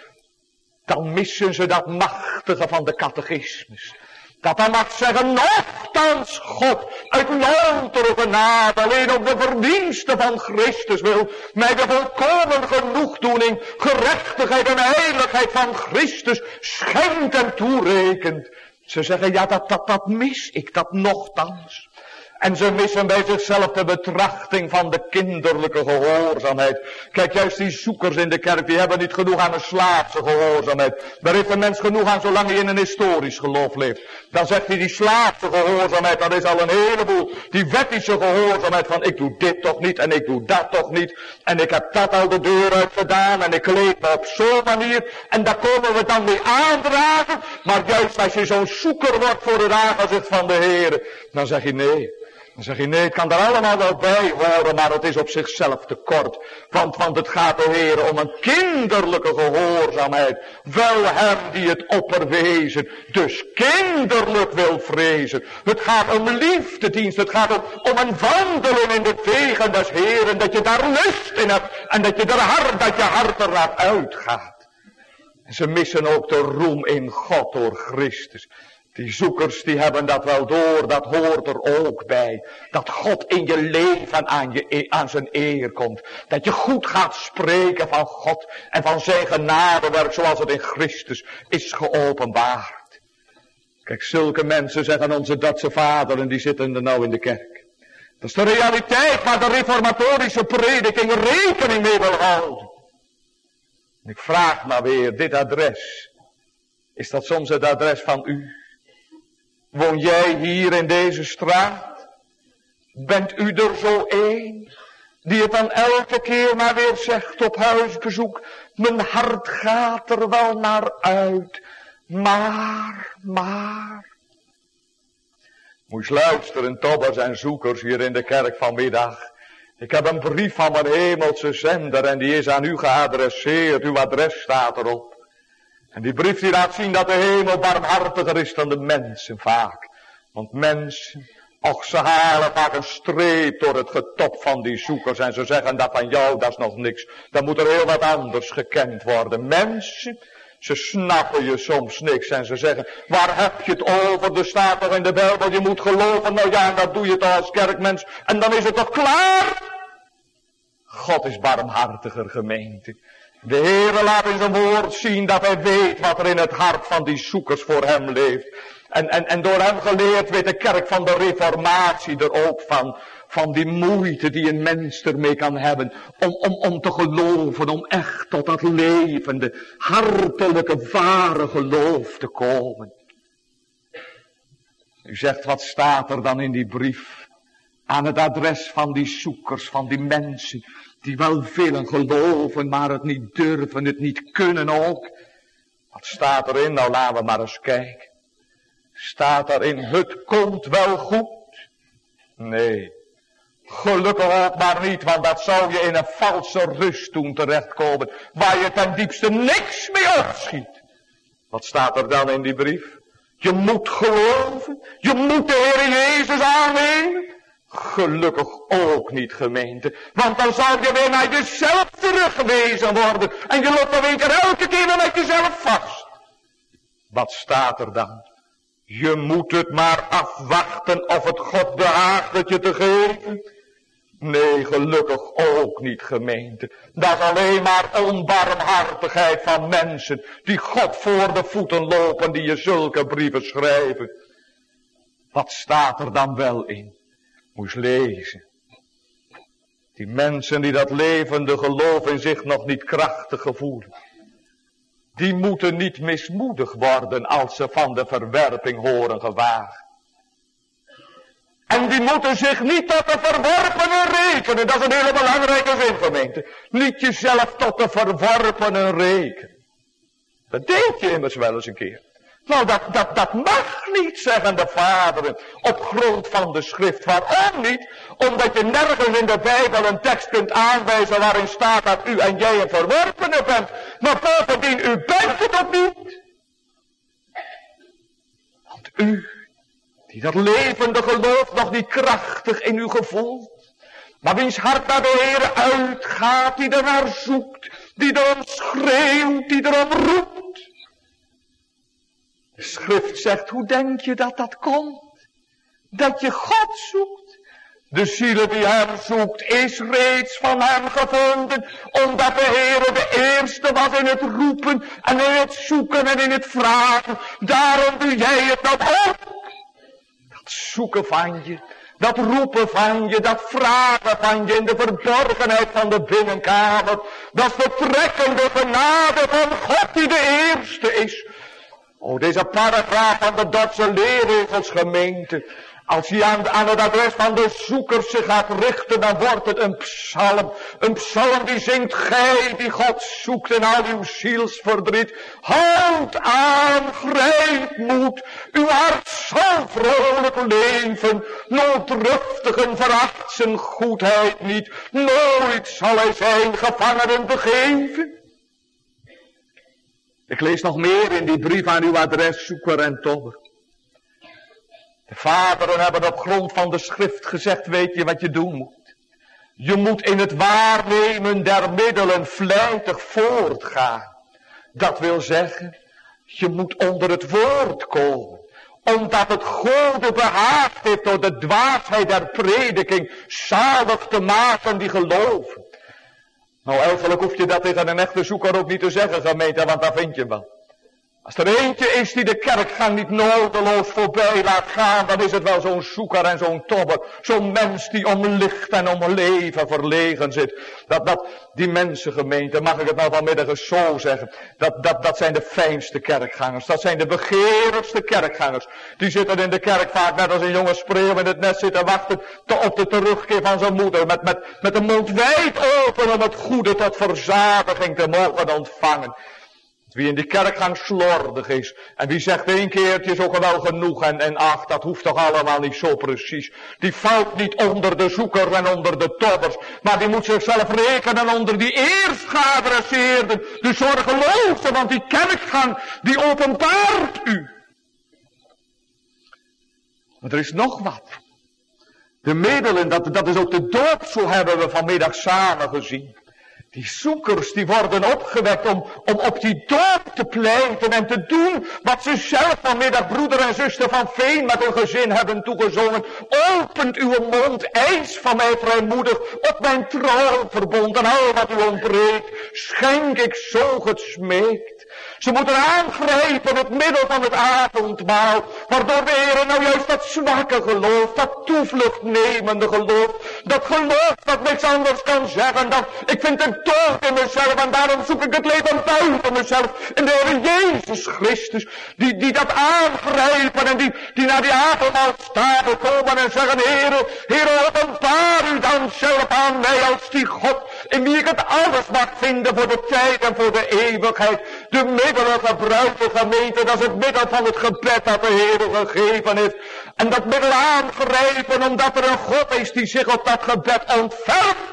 dan missen ze dat machtige van de catechismus. Dat dan mag zeggen, nochtans God, uit loutere genade, alleen op de verdiensten van Christus wil, mij de volkomen genoegdoening, gerechtigheid en heiligheid van Christus schenkt en toerekent. Ze zeggen, ja, dat, dat, dat mis ik, dat nochtans. En ze missen bij zichzelf de betrachting van de kinderlijke gehoorzaamheid. Kijk, juist die zoekers in de kerk, die hebben niet genoeg aan een slaafse gehoorzaamheid. Daar heeft een mens genoeg aan zolang hij in een historisch geloof leeft. Dan zegt hij die slaafse gehoorzaamheid, dat is al een heleboel. Die wettische gehoorzaamheid van ik doe dit toch niet en ik doe dat toch niet. En ik heb dat al de deur uit gedaan en ik kleed me op zo'n manier. En daar komen we dan mee aandragen. Maar juist als je zo'n zoeker wordt voor het aangezicht van de Heer, dan zeg je nee. Dan zeg je, nee, het kan er allemaal wel bij horen, maar het is op zichzelf te kort. Want, want het gaat de Heer om een kinderlijke gehoorzaamheid. Wel hem die het opperwezen, dus kinderlijk wil vrezen. Het gaat om liefdedienst, het gaat om, om een wandelen in de wegen des Heeren, dat je daar lust in hebt en dat je, er hart, dat je hart er uitgaat. En ze missen ook de roem in God door Christus. Die zoekers die hebben dat wel door, dat hoort er ook bij. Dat God in je leven aan, je, aan zijn eer komt. Dat je goed gaat spreken van God en van zijn genadewerk zoals het in Christus is geopenbaard. Kijk, zulke mensen zeggen onze Dordtse vaderen, die zitten er nou in de kerk. Dat is de realiteit waar de reformatorische prediking rekening mee wil houden. En ik vraag maar weer, dit adres, is dat soms het adres van u? Woon jij hier in deze straat? Bent u er zo één die het dan elke keer maar weer zegt op huisbezoek? Mijn hart gaat er wel naar uit, maar, maar. Moet je luisteren, tobbers en zoekers hier in de kerk vanmiddag. Ik heb een brief van mijn hemelse zender en die is aan u geadresseerd. Uw adres staat erop. En die brief die laat zien dat de hemel barmhartiger is dan de mensen vaak. Want mensen, och ze halen vaak een streep door het getop van die zoekers. En ze zeggen dat van jou, dat is nog niks. Dan moet er heel wat anders gekend worden. Mensen, ze snappen je soms niks. En ze zeggen, waar heb je het over? Er staat toch in de Bijbel, je moet geloven. Nou ja, en dat doe je toch als kerkmens. En dan is het toch klaar? God is barmhartiger, gemeente. De Heere laat in zijn woord zien dat hij weet wat er in het hart van die zoekers voor hem leeft. En, en, en door hem geleerd weet de kerk van de reformatie er ook van. Van die moeite die een mens ermee kan hebben. Om, om, om te geloven, om echt tot dat levende, hartelijke, ware geloof te komen. U zegt, wat staat er dan in die brief? Aan het adres van die zoekers, van die mensen. Die wel willen geloven, maar het niet durven, het niet kunnen ook. Wat staat erin? Nou, laten we maar eens kijken. Staat erin, het komt wel goed? Nee, gelukkig ook maar niet, want dat zou je in een valse rust doen terechtkomen, waar je ten diepste niks mee opschiet. Wat staat er dan in die brief? Je moet geloven, je moet de Heer Jezus aannemen. Gelukkig ook niet, gemeente, want dan zou je weer naar jezelf teruggewezen worden en je loopt dan weer elke keer weer met jezelf vast. Wat staat er dan? Je moet het maar afwachten of het God behaagt het je te geven. Nee, gelukkig ook niet, gemeente. Dat is alleen maar onbarmhartigheid van mensen die God voor de voeten lopen, die je zulke brieven schrijven. Wat staat er dan wel in? Moest lezen. Die mensen die dat levende geloof in zich nog niet krachtig gevoelen. Die moeten niet mismoedig worden als ze van de verwerping horen gewaagd. En die moeten zich niet tot de verworpenen rekenen. Dat is een hele belangrijke zin, gemeente. Niet jezelf tot de verworpenen rekenen. Dat deed je immers wel eens een keer. Nou, dat, dat, dat mag niet, zeggen de vaderen, op grond van de schrift. Waarom niet? Omdat je nergens in de Bijbel een tekst kunt aanwijzen waarin staat dat u en jij een verworpene bent. Maar bovendien, u bent het ook niet. Want u, die dat levende geloof nog niet krachtig in u gevoelt, maar wiens hart naar de Heer uitgaat, die ernaar zoekt, die erom schreeuwt, die erom roept. De schrift zegt, hoe denk je dat dat komt? Dat je God zoekt. De ziel die hem zoekt is reeds van hem gevonden, omdat de Heere de eerste was in het roepen en in het zoeken en in het vragen. Daarom doe jij het nou ook. Dat zoeken van je, dat roepen van je, dat vragen van je in de verborgenheid van de binnenkamer. Dat vertrekkende genade van God die de eerste is. Oh, deze paragraaf van de Dordtse leerregels, gemeente. Als hij aan, aan het adres van de zoekers zich gaat richten, dan wordt het een psalm. Een psalm die zingt, gij die God zoekt in al uw zielsverdriet. Houd aan, grijp moed, uw hart zal vrolijk leven. Nooddruftigen veracht zijn goedheid niet. Nooit zal hij zijn gevangenen begeven. Ik lees nog meer in die brief aan uw adres, zoeker en tobber. De vaderen hebben op grond van de schrift gezegd, weet je wat je doen moet? Je moet in het waarnemen der middelen vlijtig voortgaan. Dat wil zeggen, je moet onder het woord komen. Omdat het Gode behaagd heeft door de dwaasheid der prediking zalig te maken die geloven. Nou, eigenlijk hoef je dat tegen een echte zoeker ook niet te zeggen, gemeente, want daar vind je hem wel. Als er eentje is die de kerkgang niet nodeloos voorbij laat gaan, dan is het wel zo'n zoeker en zo'n tobber. Zo'n mens die om licht en om leven verlegen zit. Dat, dat, die mensen, gemeente, mag ik het nou vanmiddag eens zo zeggen. Dat, dat, dat zijn de fijnste kerkgangers. Dat zijn de begeerigste kerkgangers. Die zitten in de kerk vaak net als een jonge spreeuw in het nest zitten wachten te, op de terugkeer van zijn moeder. Met, met, met de mond wijd open om het goede tot verzadiging te mogen ontvangen. Wie in die kerkgang slordig is. En wie zegt één keertje is ook wel genoeg. En, en ach, dat hoeft toch allemaal niet zo precies. Die valt niet onder de zoekers en onder de tobbers. Maar die moet zichzelf rekenen onder die eerst geadresseerden. De zorgelozen, want die kerkgang, die openbaart u. Maar er is nog wat. De middelen, dat, dat is ook de doop, zo hebben we vanmiddag samen gezien. Die zoekers die worden opgewekt om, om op die doop te pleiten en te doen wat ze zelf vanmiddag broeder en zuster van Veen met hun gezin hebben toegezongen. Opent uw mond, eis van mij vrijmoedig op mijn trouw verbond en al wat u ontbreekt, schenk ik zo het smeekt. Ze moeten aangrijpen het middel van het avondmaal, waardoor de Heer nou juist dat zwakke geloof, dat toevluchtnemende geloof, dat geloof dat niks anders kan zeggen dan ik vind een dood in mezelf en daarom zoek ik het leven buiten mezelf in de Heer Jezus Christus, die, die dat aangrijpen en die, die naar die avondmaalstafel komen en zeggen, Heer, Heer, openbaar u dan zelf aan mij als die God in wie ik het alles mag vinden voor de tijd en voor de eeuwigheid. De middelen gebruiken, gemeente, dat is het middel van het gebed dat de Heer gegeven heeft. En dat middel aangrijpen omdat er een God is die zich op dat gebed ontfermt.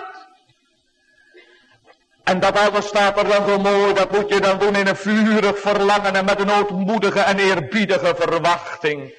En dat alles staat er dan zo mooi, dat moet je dan doen in een vurig verlangen en met een ootmoedige en eerbiedige verwachting.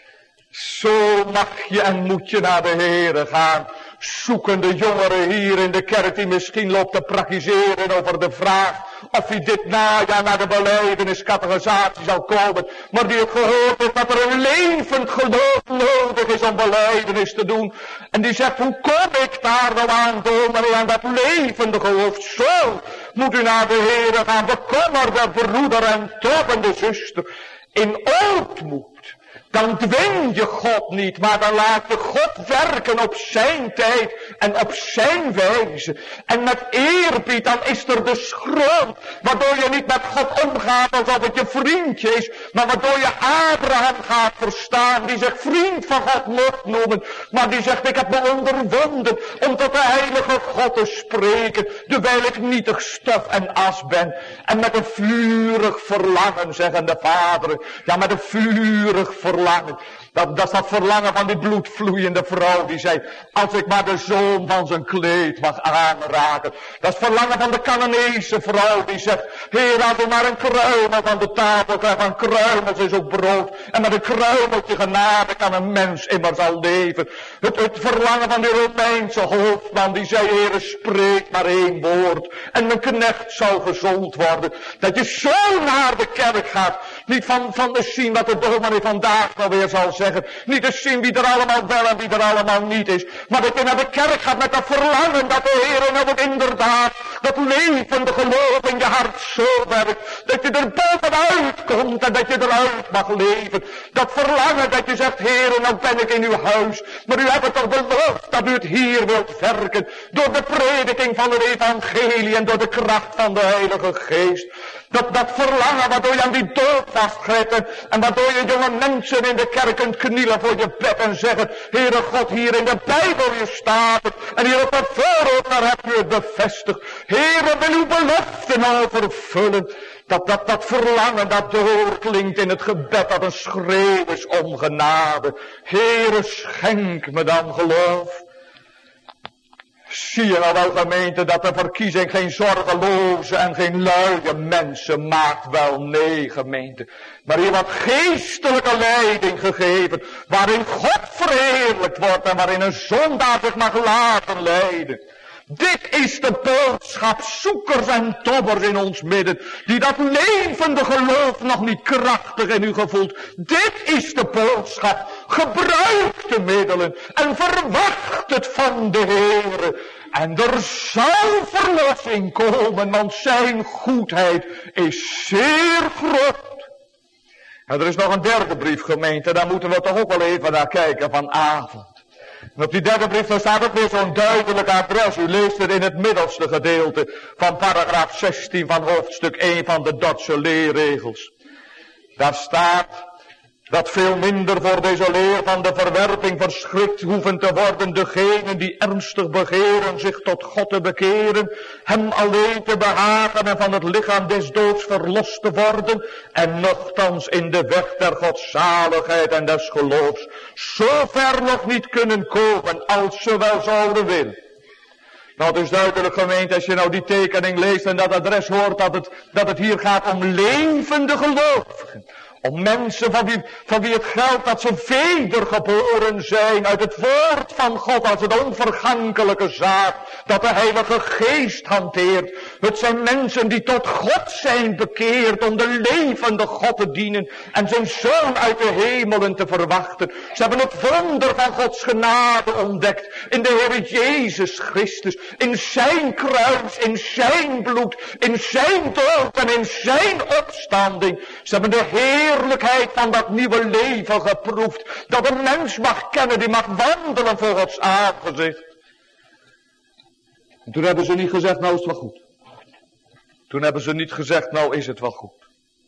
Zo mag je en moet je naar de Heere gaan. Zoekende jongeren hier in de kerk die misschien loopt te praktiseren over de vraag of hij dit najaar naar de belijdeniscategorisatie zal komen. Maar die het gehoord heeft dat er een levend geloof nodig is om belijdenis te doen. En die zegt, hoe kom ik daar nou aan, dominee, aan dat levende geloof? Zo moet u naar de Heere gaan, bekommerde broeder en tobbende zuster, in ootmoed. Dan dwing je God niet, maar dan laat je God werken op zijn tijd en op zijn wijze. En met eerbied, dan is er de schroom, waardoor je niet met God omgaat alsof het je vriendje is, maar waardoor je Abraham gaat verstaan, die zich vriend van God mocht noemen, maar die zegt, ik heb me onderwonden om tot de heilige God te spreken, terwijl ik nietig stof en as ben. En met een vurig verlangen, zeggen de vaderen, ja, met een vurig verlangen. Dat, dat is dat verlangen van die bloedvloeiende vrouw die zei, als ik maar de zoom van zijn kleed mag aanraken. Dat is het verlangen van de Canaanese vrouw die zegt, Heer, als ik maar een kruimel van de tafel krijg, van kruimels is ook brood. En met een kruimeltje genade kan een mens immers al leven. Het, het verlangen van die Romeinse hoofdman die zei, Heer, spreek maar één woord en mijn knecht zal gezond worden. Dat je zo naar de kerk gaat, niet van, van de zien wat de dominee vandaag nog weer zal zeggen. Niet te zien wie er allemaal wel en wie er allemaal niet is. Maar dat je naar de kerk gaat met dat verlangen dat de Heer nou ook inderdaad dat levende geloof in je hart zo werkt. Dat je er bovenuit komt en dat je eruit mag leven. Dat verlangen dat je zegt, Heer, nou ben ik in uw huis. Maar u hebt het toch beloofd dat u het hier wilt werken. Door de prediking van het evangelie en door de kracht van de Heilige Geest. Dat, dat verlangen waardoor je aan die dood vastgrijpt en, en waardoor je jonge mensen in de kerk kunt knielen voor je bed en zeggen, Heere God, hier in de Bijbel je staat het en hier op het voorhoofd daar heb je het bevestigd. Heere, wil uw beloften nou vervullen. Dat, dat, dat verlangen dat doorklinkt in het gebed dat een schreeuw is om genade. Heere, schenk me dan geloof. Zie je nou wel, gemeente, dat de verkiezing geen zorgeloze en geen luie mensen maakt? Wel, nee, gemeente. Maar hier wordt geestelijke leiding gegeven, waarin God verheerlijkt wordt en waarin een zondaar zich mag laten leiden. Dit is de boodschap, zoekers en tobbers in ons midden, die dat levende geloof nog niet krachtig in u gevoelt. Dit is de boodschap. Gebruik de middelen en verwacht het van de Heere. En er zal verlossing komen, want zijn goedheid is zeer groot. En er is nog een derde brief, gemeente, daar moeten we toch ook wel even naar kijken vanavond. En op die derde brief daar staat ook weer zo'n duidelijk adres. U leest het in het middelste gedeelte van paragraaf zestien van hoofdstuk één van de Dordtse leerregels. Daar staat dat veel minder voor deze leer van de verwerping verschrikt hoeven te worden degenen die ernstig begeren zich tot God te bekeren, hem alleen te behagen en van het lichaam des doods verlost te worden en nochtans in de weg der godzaligheid en des geloofs zo ver nog niet kunnen komen als ze wel zouden willen. Nou, het is duidelijk, gemeente, als je nou die tekening leest en dat adres hoort, dat het, dat het hier gaat om levende gelovigen. Om mensen van wie, van wie het geldt dat ze wedergeboren zijn uit het woord van God als het onvergankelijke zaad dat de Heilige Geest hanteert. Het zijn mensen die tot God zijn bekeerd om de levende God te dienen en zijn Zoon uit de hemelen te verwachten. Ze hebben het wonder van Gods genade ontdekt in de Heer Jezus Christus, in zijn kruis, in zijn bloed, in zijn dood en in zijn opstanding. Ze hebben de Heer heerlijkheid van dat nieuwe leven geproefd. Dat een mens mag kennen die mag wandelen voor Gods aangezicht. En toen hebben ze niet gezegd, nou is het wel goed. Toen hebben ze niet gezegd, nou is het wel goed.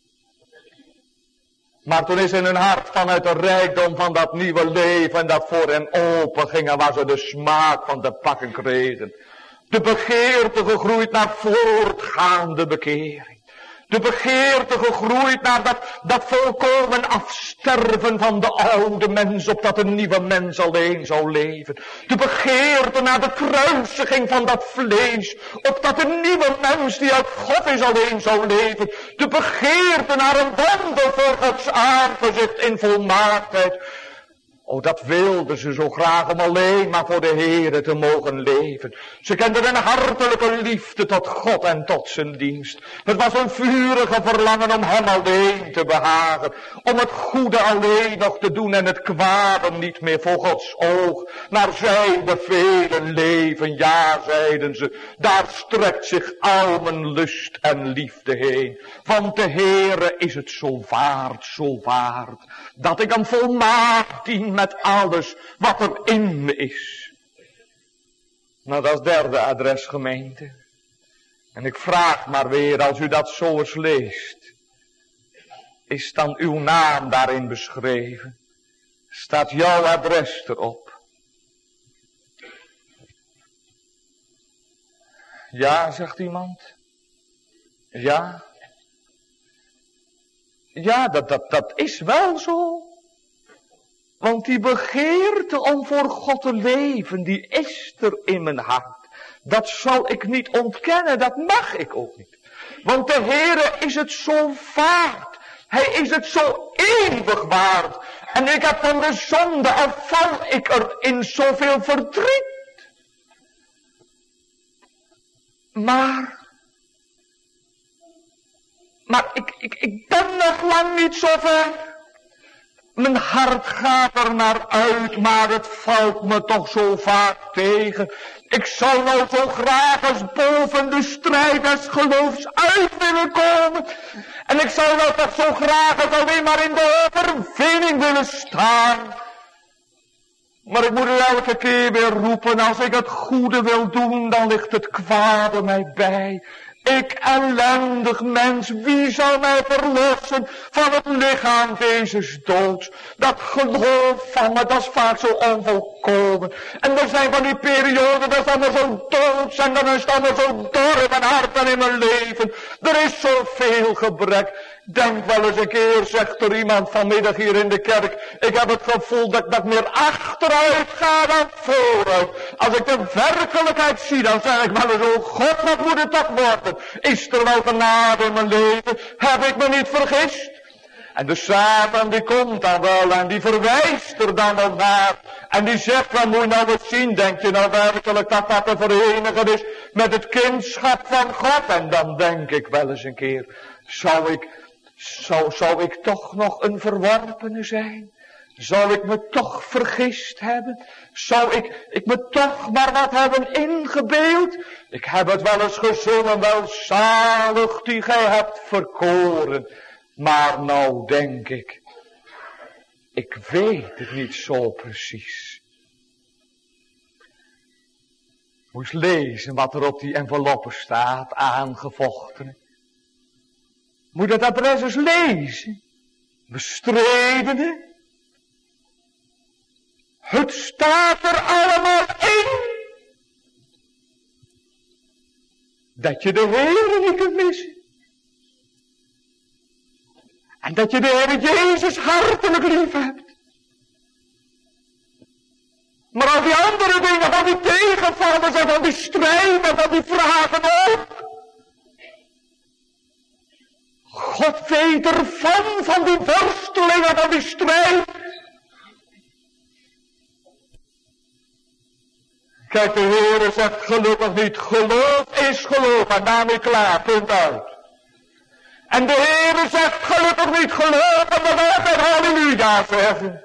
Maar toen is in hun hart vanuit de rijkdom van dat nieuwe leven dat voor hen open ging en waar ze de smaak van te pakken kregen. De begeerte gegroeid naar voortgaande bekering. De begeerte gegroeid naar dat, dat volkomen afsterven van de oude mens, opdat een nieuwe mens alleen zou leven. De begeerte naar de kruisiging van dat vlees, opdat een nieuwe mens die uit God is alleen zou leven. De begeerte naar een wandel voor Gods aangezicht in volmaaktheid. Oh, dat wilden ze zo graag om alleen maar voor de Heere te mogen leven. Ze kenden een hartelijke liefde tot God en tot zijn dienst. Het was een vurige verlangen om hem alleen te behagen. Om het goede alleen nog te doen en het kwade niet meer voor Gods oog. Naar zijn bevelen leven, ja, zeiden ze. Daar strekt zich al mijn lust en liefde heen. Want de Heere is het zo waard, zo waard. Dat ik hem volmaakt dien met alles wat er in me is. Nou, dat is derde adres, gemeente. En ik vraag maar weer, als u dat zo eens leest, is dan uw naam daarin beschreven? Staat jouw adres erop? Ja, zegt iemand. Ja. Ja, dat, dat, dat is wel zo. Want die begeerte om voor God te leven, die is er in mijn hart. Dat zal ik niet ontkennen, dat mag ik ook niet. Want de Heere is het zo waard. Hij is het zo eeuwig waard. En ik heb van de zonde, al val ik er in zoveel verdriet. Maar, maar ik, ik, ik ben nog lang niet zo ver. Mijn hart gaat er naar uit, maar het valt me toch zo vaak tegen. Ik zou nou zo graag eens boven de strijd des geloofs uit willen komen. En ik zou nou toch zo graag eens alleen maar in de overwinning willen staan. Maar ik moet er elke keer weer roepen, als ik het goede wil doen, dan ligt het kwade mij bij. Ik ellendig mens, wie zal mij verlossen van het lichaam deze doods? Dat geloof van me, dat is vaak zo onvolkomen. En er zijn van die perioden, dat is allemaal zo doods en dan is het allemaal zo dor in mijn hart en in mijn leven. Er is zoveel gebrek. Denk wel eens een keer, zegt er iemand vanmiddag hier in de kerk, ik heb het gevoel dat ik dat meer achteruit ga dan vooruit. Als ik de werkelijkheid zie, dan zeg ik wel eens, oh God, wat moet het toch worden? Is er wel genade in mijn leven? Heb ik me niet vergist? En de Satan die komt dan wel en die verwijst er dan wel naar. En die zegt, wat moet je nou eens zien? Denk je nou werkelijk dat dat te verenigen is met het kindschap van God? En dan denk ik wel eens een keer, zou ik... Zou, zou ik toch nog een verworpene zijn? Zou ik me toch vergist hebben? Zou ik, ik me toch maar wat hebben ingebeeld? Ik heb het wel eens gezongen, wel zalig die gij hebt verkoren. Maar nou denk ik, ik weet het niet zo precies. Moest lezen wat er op die enveloppen staat, aangevochten. Moet dat adres eens lezen. Bestredene. Het staat er allemaal in. Dat je de Heer niet kunt missen. En dat je de Heer Jezus hartelijk lief hebt. Maar al die andere dingen, van die tegenvallers en van die strijden, van die vragen ook. God weet ervan, van die worstelingen, van die strijd. Kijk, de Heere zegt gelukkig niet, geloof is geloof en daarmee klaar, punt uit. En de Heere zegt gelukkig niet, geloof en dan altijd halleluja zeggen.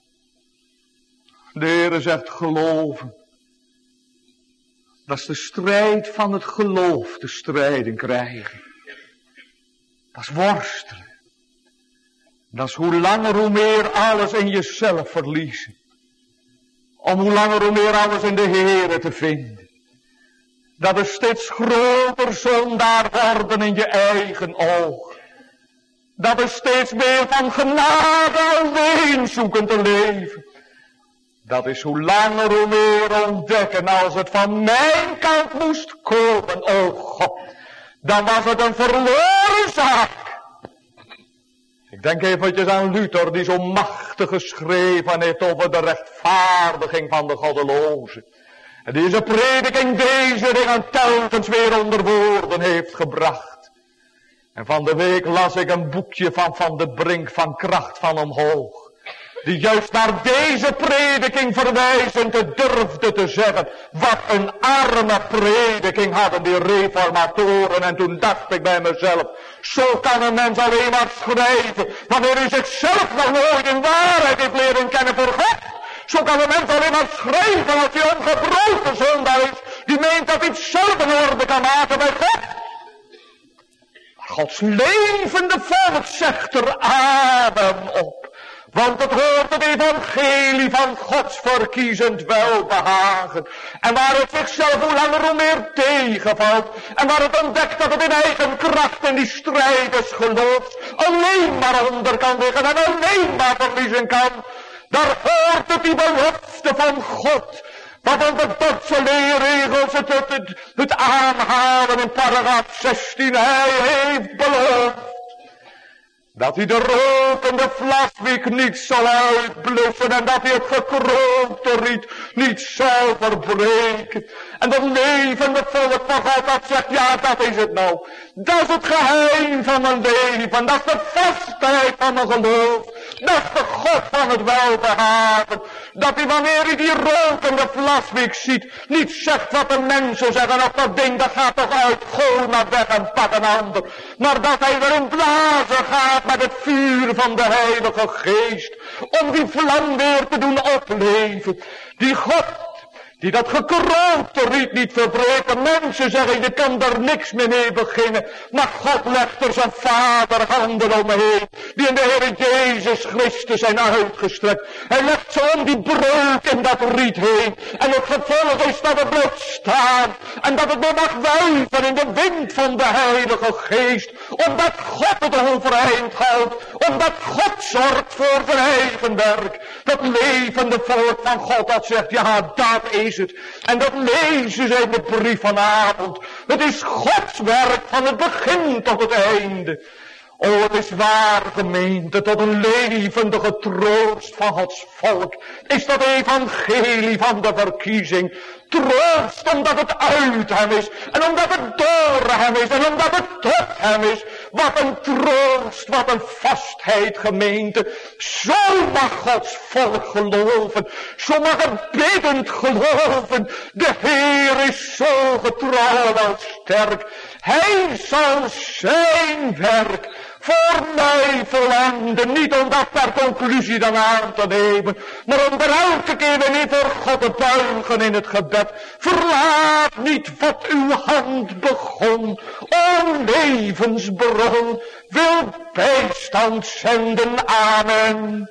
De Heere zegt geloven. Dat is de strijd van het geloof, de strijden krijgen. Dat is worstelen. Dat is hoe langer hoe meer alles in jezelf verliezen. Om hoe langer hoe meer alles in de Heere te vinden. Dat is steeds groter zondaar worden in je eigen oog. Dat is steeds meer van genade alleen zoeken te leven. Dat is hoe langer hoe meer ontdekken als het van mijn kant moest komen, o God. Dan was het een verloren zaak. Ik denk eventjes aan Luther die zo machtig geschreven heeft over de rechtvaardiging van de goddelozen. En die zijn prediking deze dingen telkens weer onder woorden heeft gebracht. En van de week las ik een boekje van Van de Brink van Kracht van Omhoog. Die juist naar deze prediking verwijzend durfde te zeggen. Wat een arme prediking hadden die reformatoren. En toen dacht ik bij mezelf. Zo kan een mens alleen maar schrijven. Wanneer hij zichzelf nog nooit in waarheid heeft leren kennen voor God. Zo kan een mens alleen maar schrijven als hij ongebroken zondaar is. Die meent dat hij het zelf in orde kan maken bij God. Maar Gods levende volk zegt er adem op. Want het hoort het evangelie van Gods verkiezend welbehagen. En waar het zichzelf hoe langer hoe meer tegenvalt. En waar het ontdekt dat het in eigen kracht in die strijders geloofs alleen maar onder kan liggen en alleen maar verliezen kan. Daar hoort het die belofte van God. Wat aan de Dordtse leerregels het, het, het, het aanhalen in paragraaf zestien. Hij heeft beloofd. Dat hij de rokende vlaswiek niet zal uitblussen. En dat hij het gekroonte riet niet zal verbreken. En dat levende volk van God dat zegt, ja dat is het nou. Dat is het geheim van mijn leven. Dat is de vastheid van mijn geloof. Dat is de God van het welbehagen. Dat hij wanneer hij die rokende vlaswiek ziet. Niet zegt wat de mensen zeggen. Of dat ding dat gaat toch uit. Gooi maar weg en pak een ander. Maar dat hij erin blazen gaat met het vuur van de Heilige Geest. Om die vlam weer te doen opleven. Die God. Die dat gekroonte riet niet verbreken. Mensen zeggen, je kan er niks meer mee beginnen. Maar God legt er zijn vaderhanden omheen. Die in de Heer Jezus Christus zijn uitgestrekt. Hij legt zo om die breuk in dat riet heen. En het gevolg is dat het blijft staan. En dat het weer mag wuiven in de wind van de Heilige Geest. Omdat God het overeind houdt. Omdat God zorgt voor zijn eigen werk. Dat levende volk van God dat zegt, ja dat is is het. En dat lezen ze in de brief vanavond. Het is Gods werk van het begin tot het einde. O, het is waar, gemeente, tot een levendige troost van Gods volk. Is dat evangelie van de verkiezing. Troost omdat het uit hem is. En omdat het door hem is. En omdat het tot hem is. Wat een troost, wat een vastheid, gemeente. Zo mag Gods volk geloven. Zo mag het biddend geloven. De Heer is zo getrouw en sterk. Hij zal zijn werk voor mij volenden. Niet om dat per conclusie dan aan te nemen. Maar om er elke keer weer voor God te buigen in het gebed. Verlaat niet wat uw hand begon. O levensbron, wil bijstand zenden. Amen.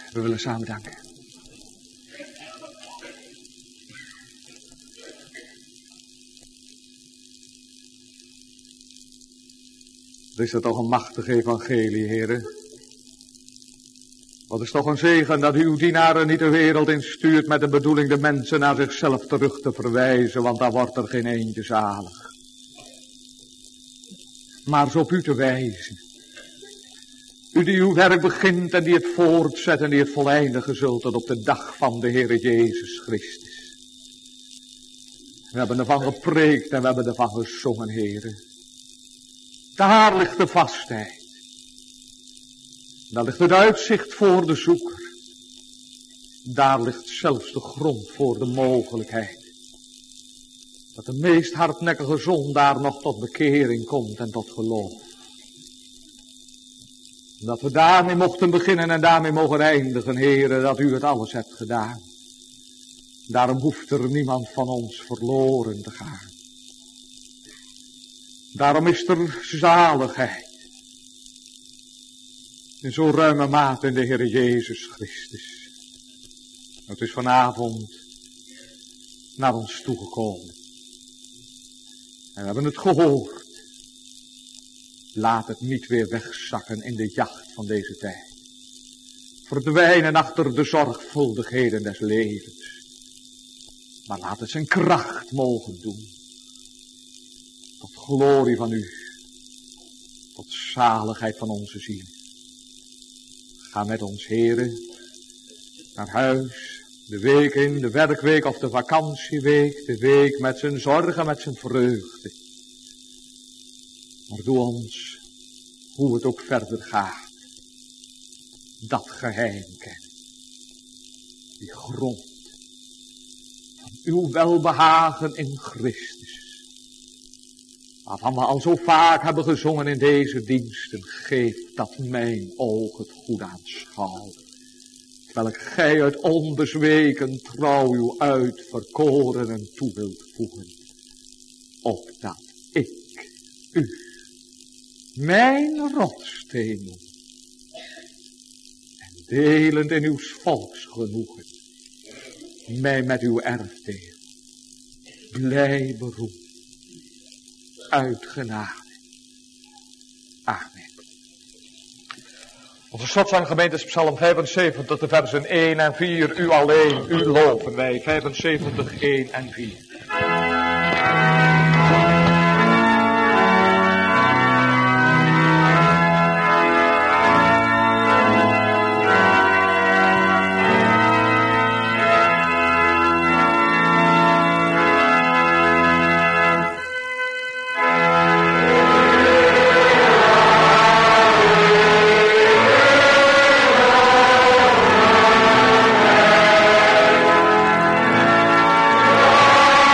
We willen samen danken. Er is er toch een machtig evangelie, heren. Wat is toch een zegen dat u uw dienaren niet de wereld instuurt met de bedoeling de mensen naar zichzelf terug te verwijzen, want dan wordt er geen eentje zalig. Maar ze op u te wijzen. U die uw werk begint en die het voortzet en die het voleindigen zult tot op de dag van de Heere Jezus Christus. We hebben ervan gepreekt en we hebben ervan gezongen, heren. Daar ligt de vastheid. Daar ligt het uitzicht voor de zoeker. Daar ligt zelfs de grond voor de mogelijkheid. Dat de meest hardnekkige zondaar nog tot bekering komt en tot geloof. Dat we daarmee mochten beginnen en daarmee mogen eindigen, heren, dat u het alles hebt gedaan. Daarom hoeft er niemand van ons verloren te gaan. Daarom is er zaligheid. In zo'n ruime mate in de Heer Jezus Christus. Het is vanavond naar ons toegekomen. En we hebben het gehoord. Laat het niet weer wegzakken in de jacht van deze tijd. Verdwijnen achter de zorgvuldigheden des levens. Maar laat het zijn kracht mogen doen. Tot glorie van u. Tot zaligheid van onze ziel. Ga met ons, heren, naar huis. De week in, de werkweek of de vakantieweek. De week met zijn zorgen, met zijn vreugde. Maar doe ons, hoe het ook verder gaat, dat geheim kennen. Die grond van uw welbehagen in Christus. Waarvan we al zo vaak hebben gezongen in deze diensten. Geef dat mijn oog het goed aanschouwt. Terwijl ik gij uit onbezweken trouw uw uitverkorenen toe wilt voegen. Opdat ik u, mijn rotsteen noem. En delend in uw volksgenoegen. Mij met uw erfdeel. Blij beroem. Uit genade. Amen. Onze slotzanggemeente is Psalm vijfenzeventig, de versen één en vier. U alleen, u loven wij. vijfenzeventig, één en vier. Oh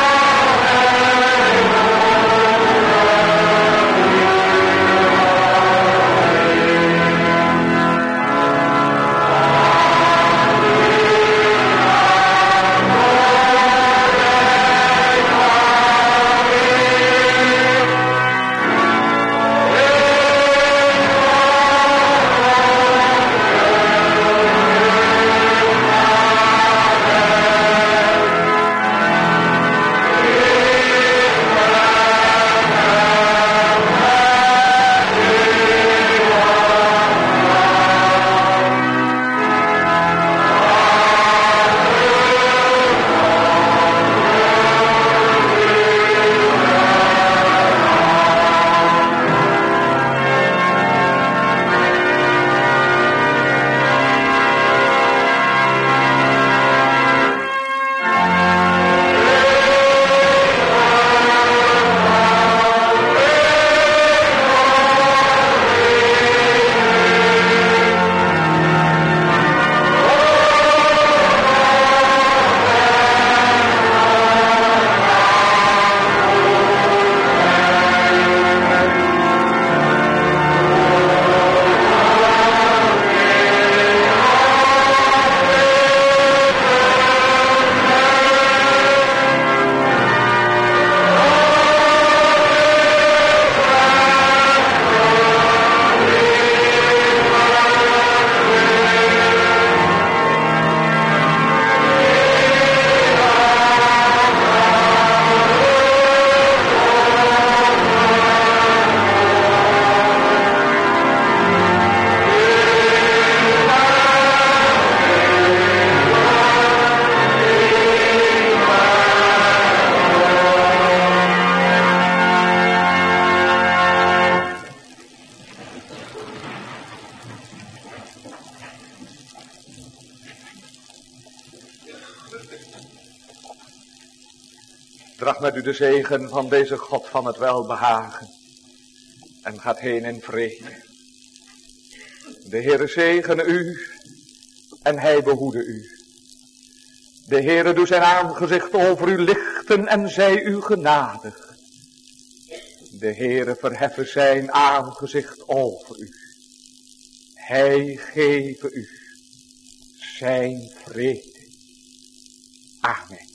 Draag met u de zegen van deze God van het welbehagen. En gaat heen in vrede. De Heere zegene u. En hij behoede u. De Heere doet zijn aangezicht over u lichten en zij u genadig. De Heere verheffen zijn aangezicht over u. Hij geeft u zijn vrede. Amen.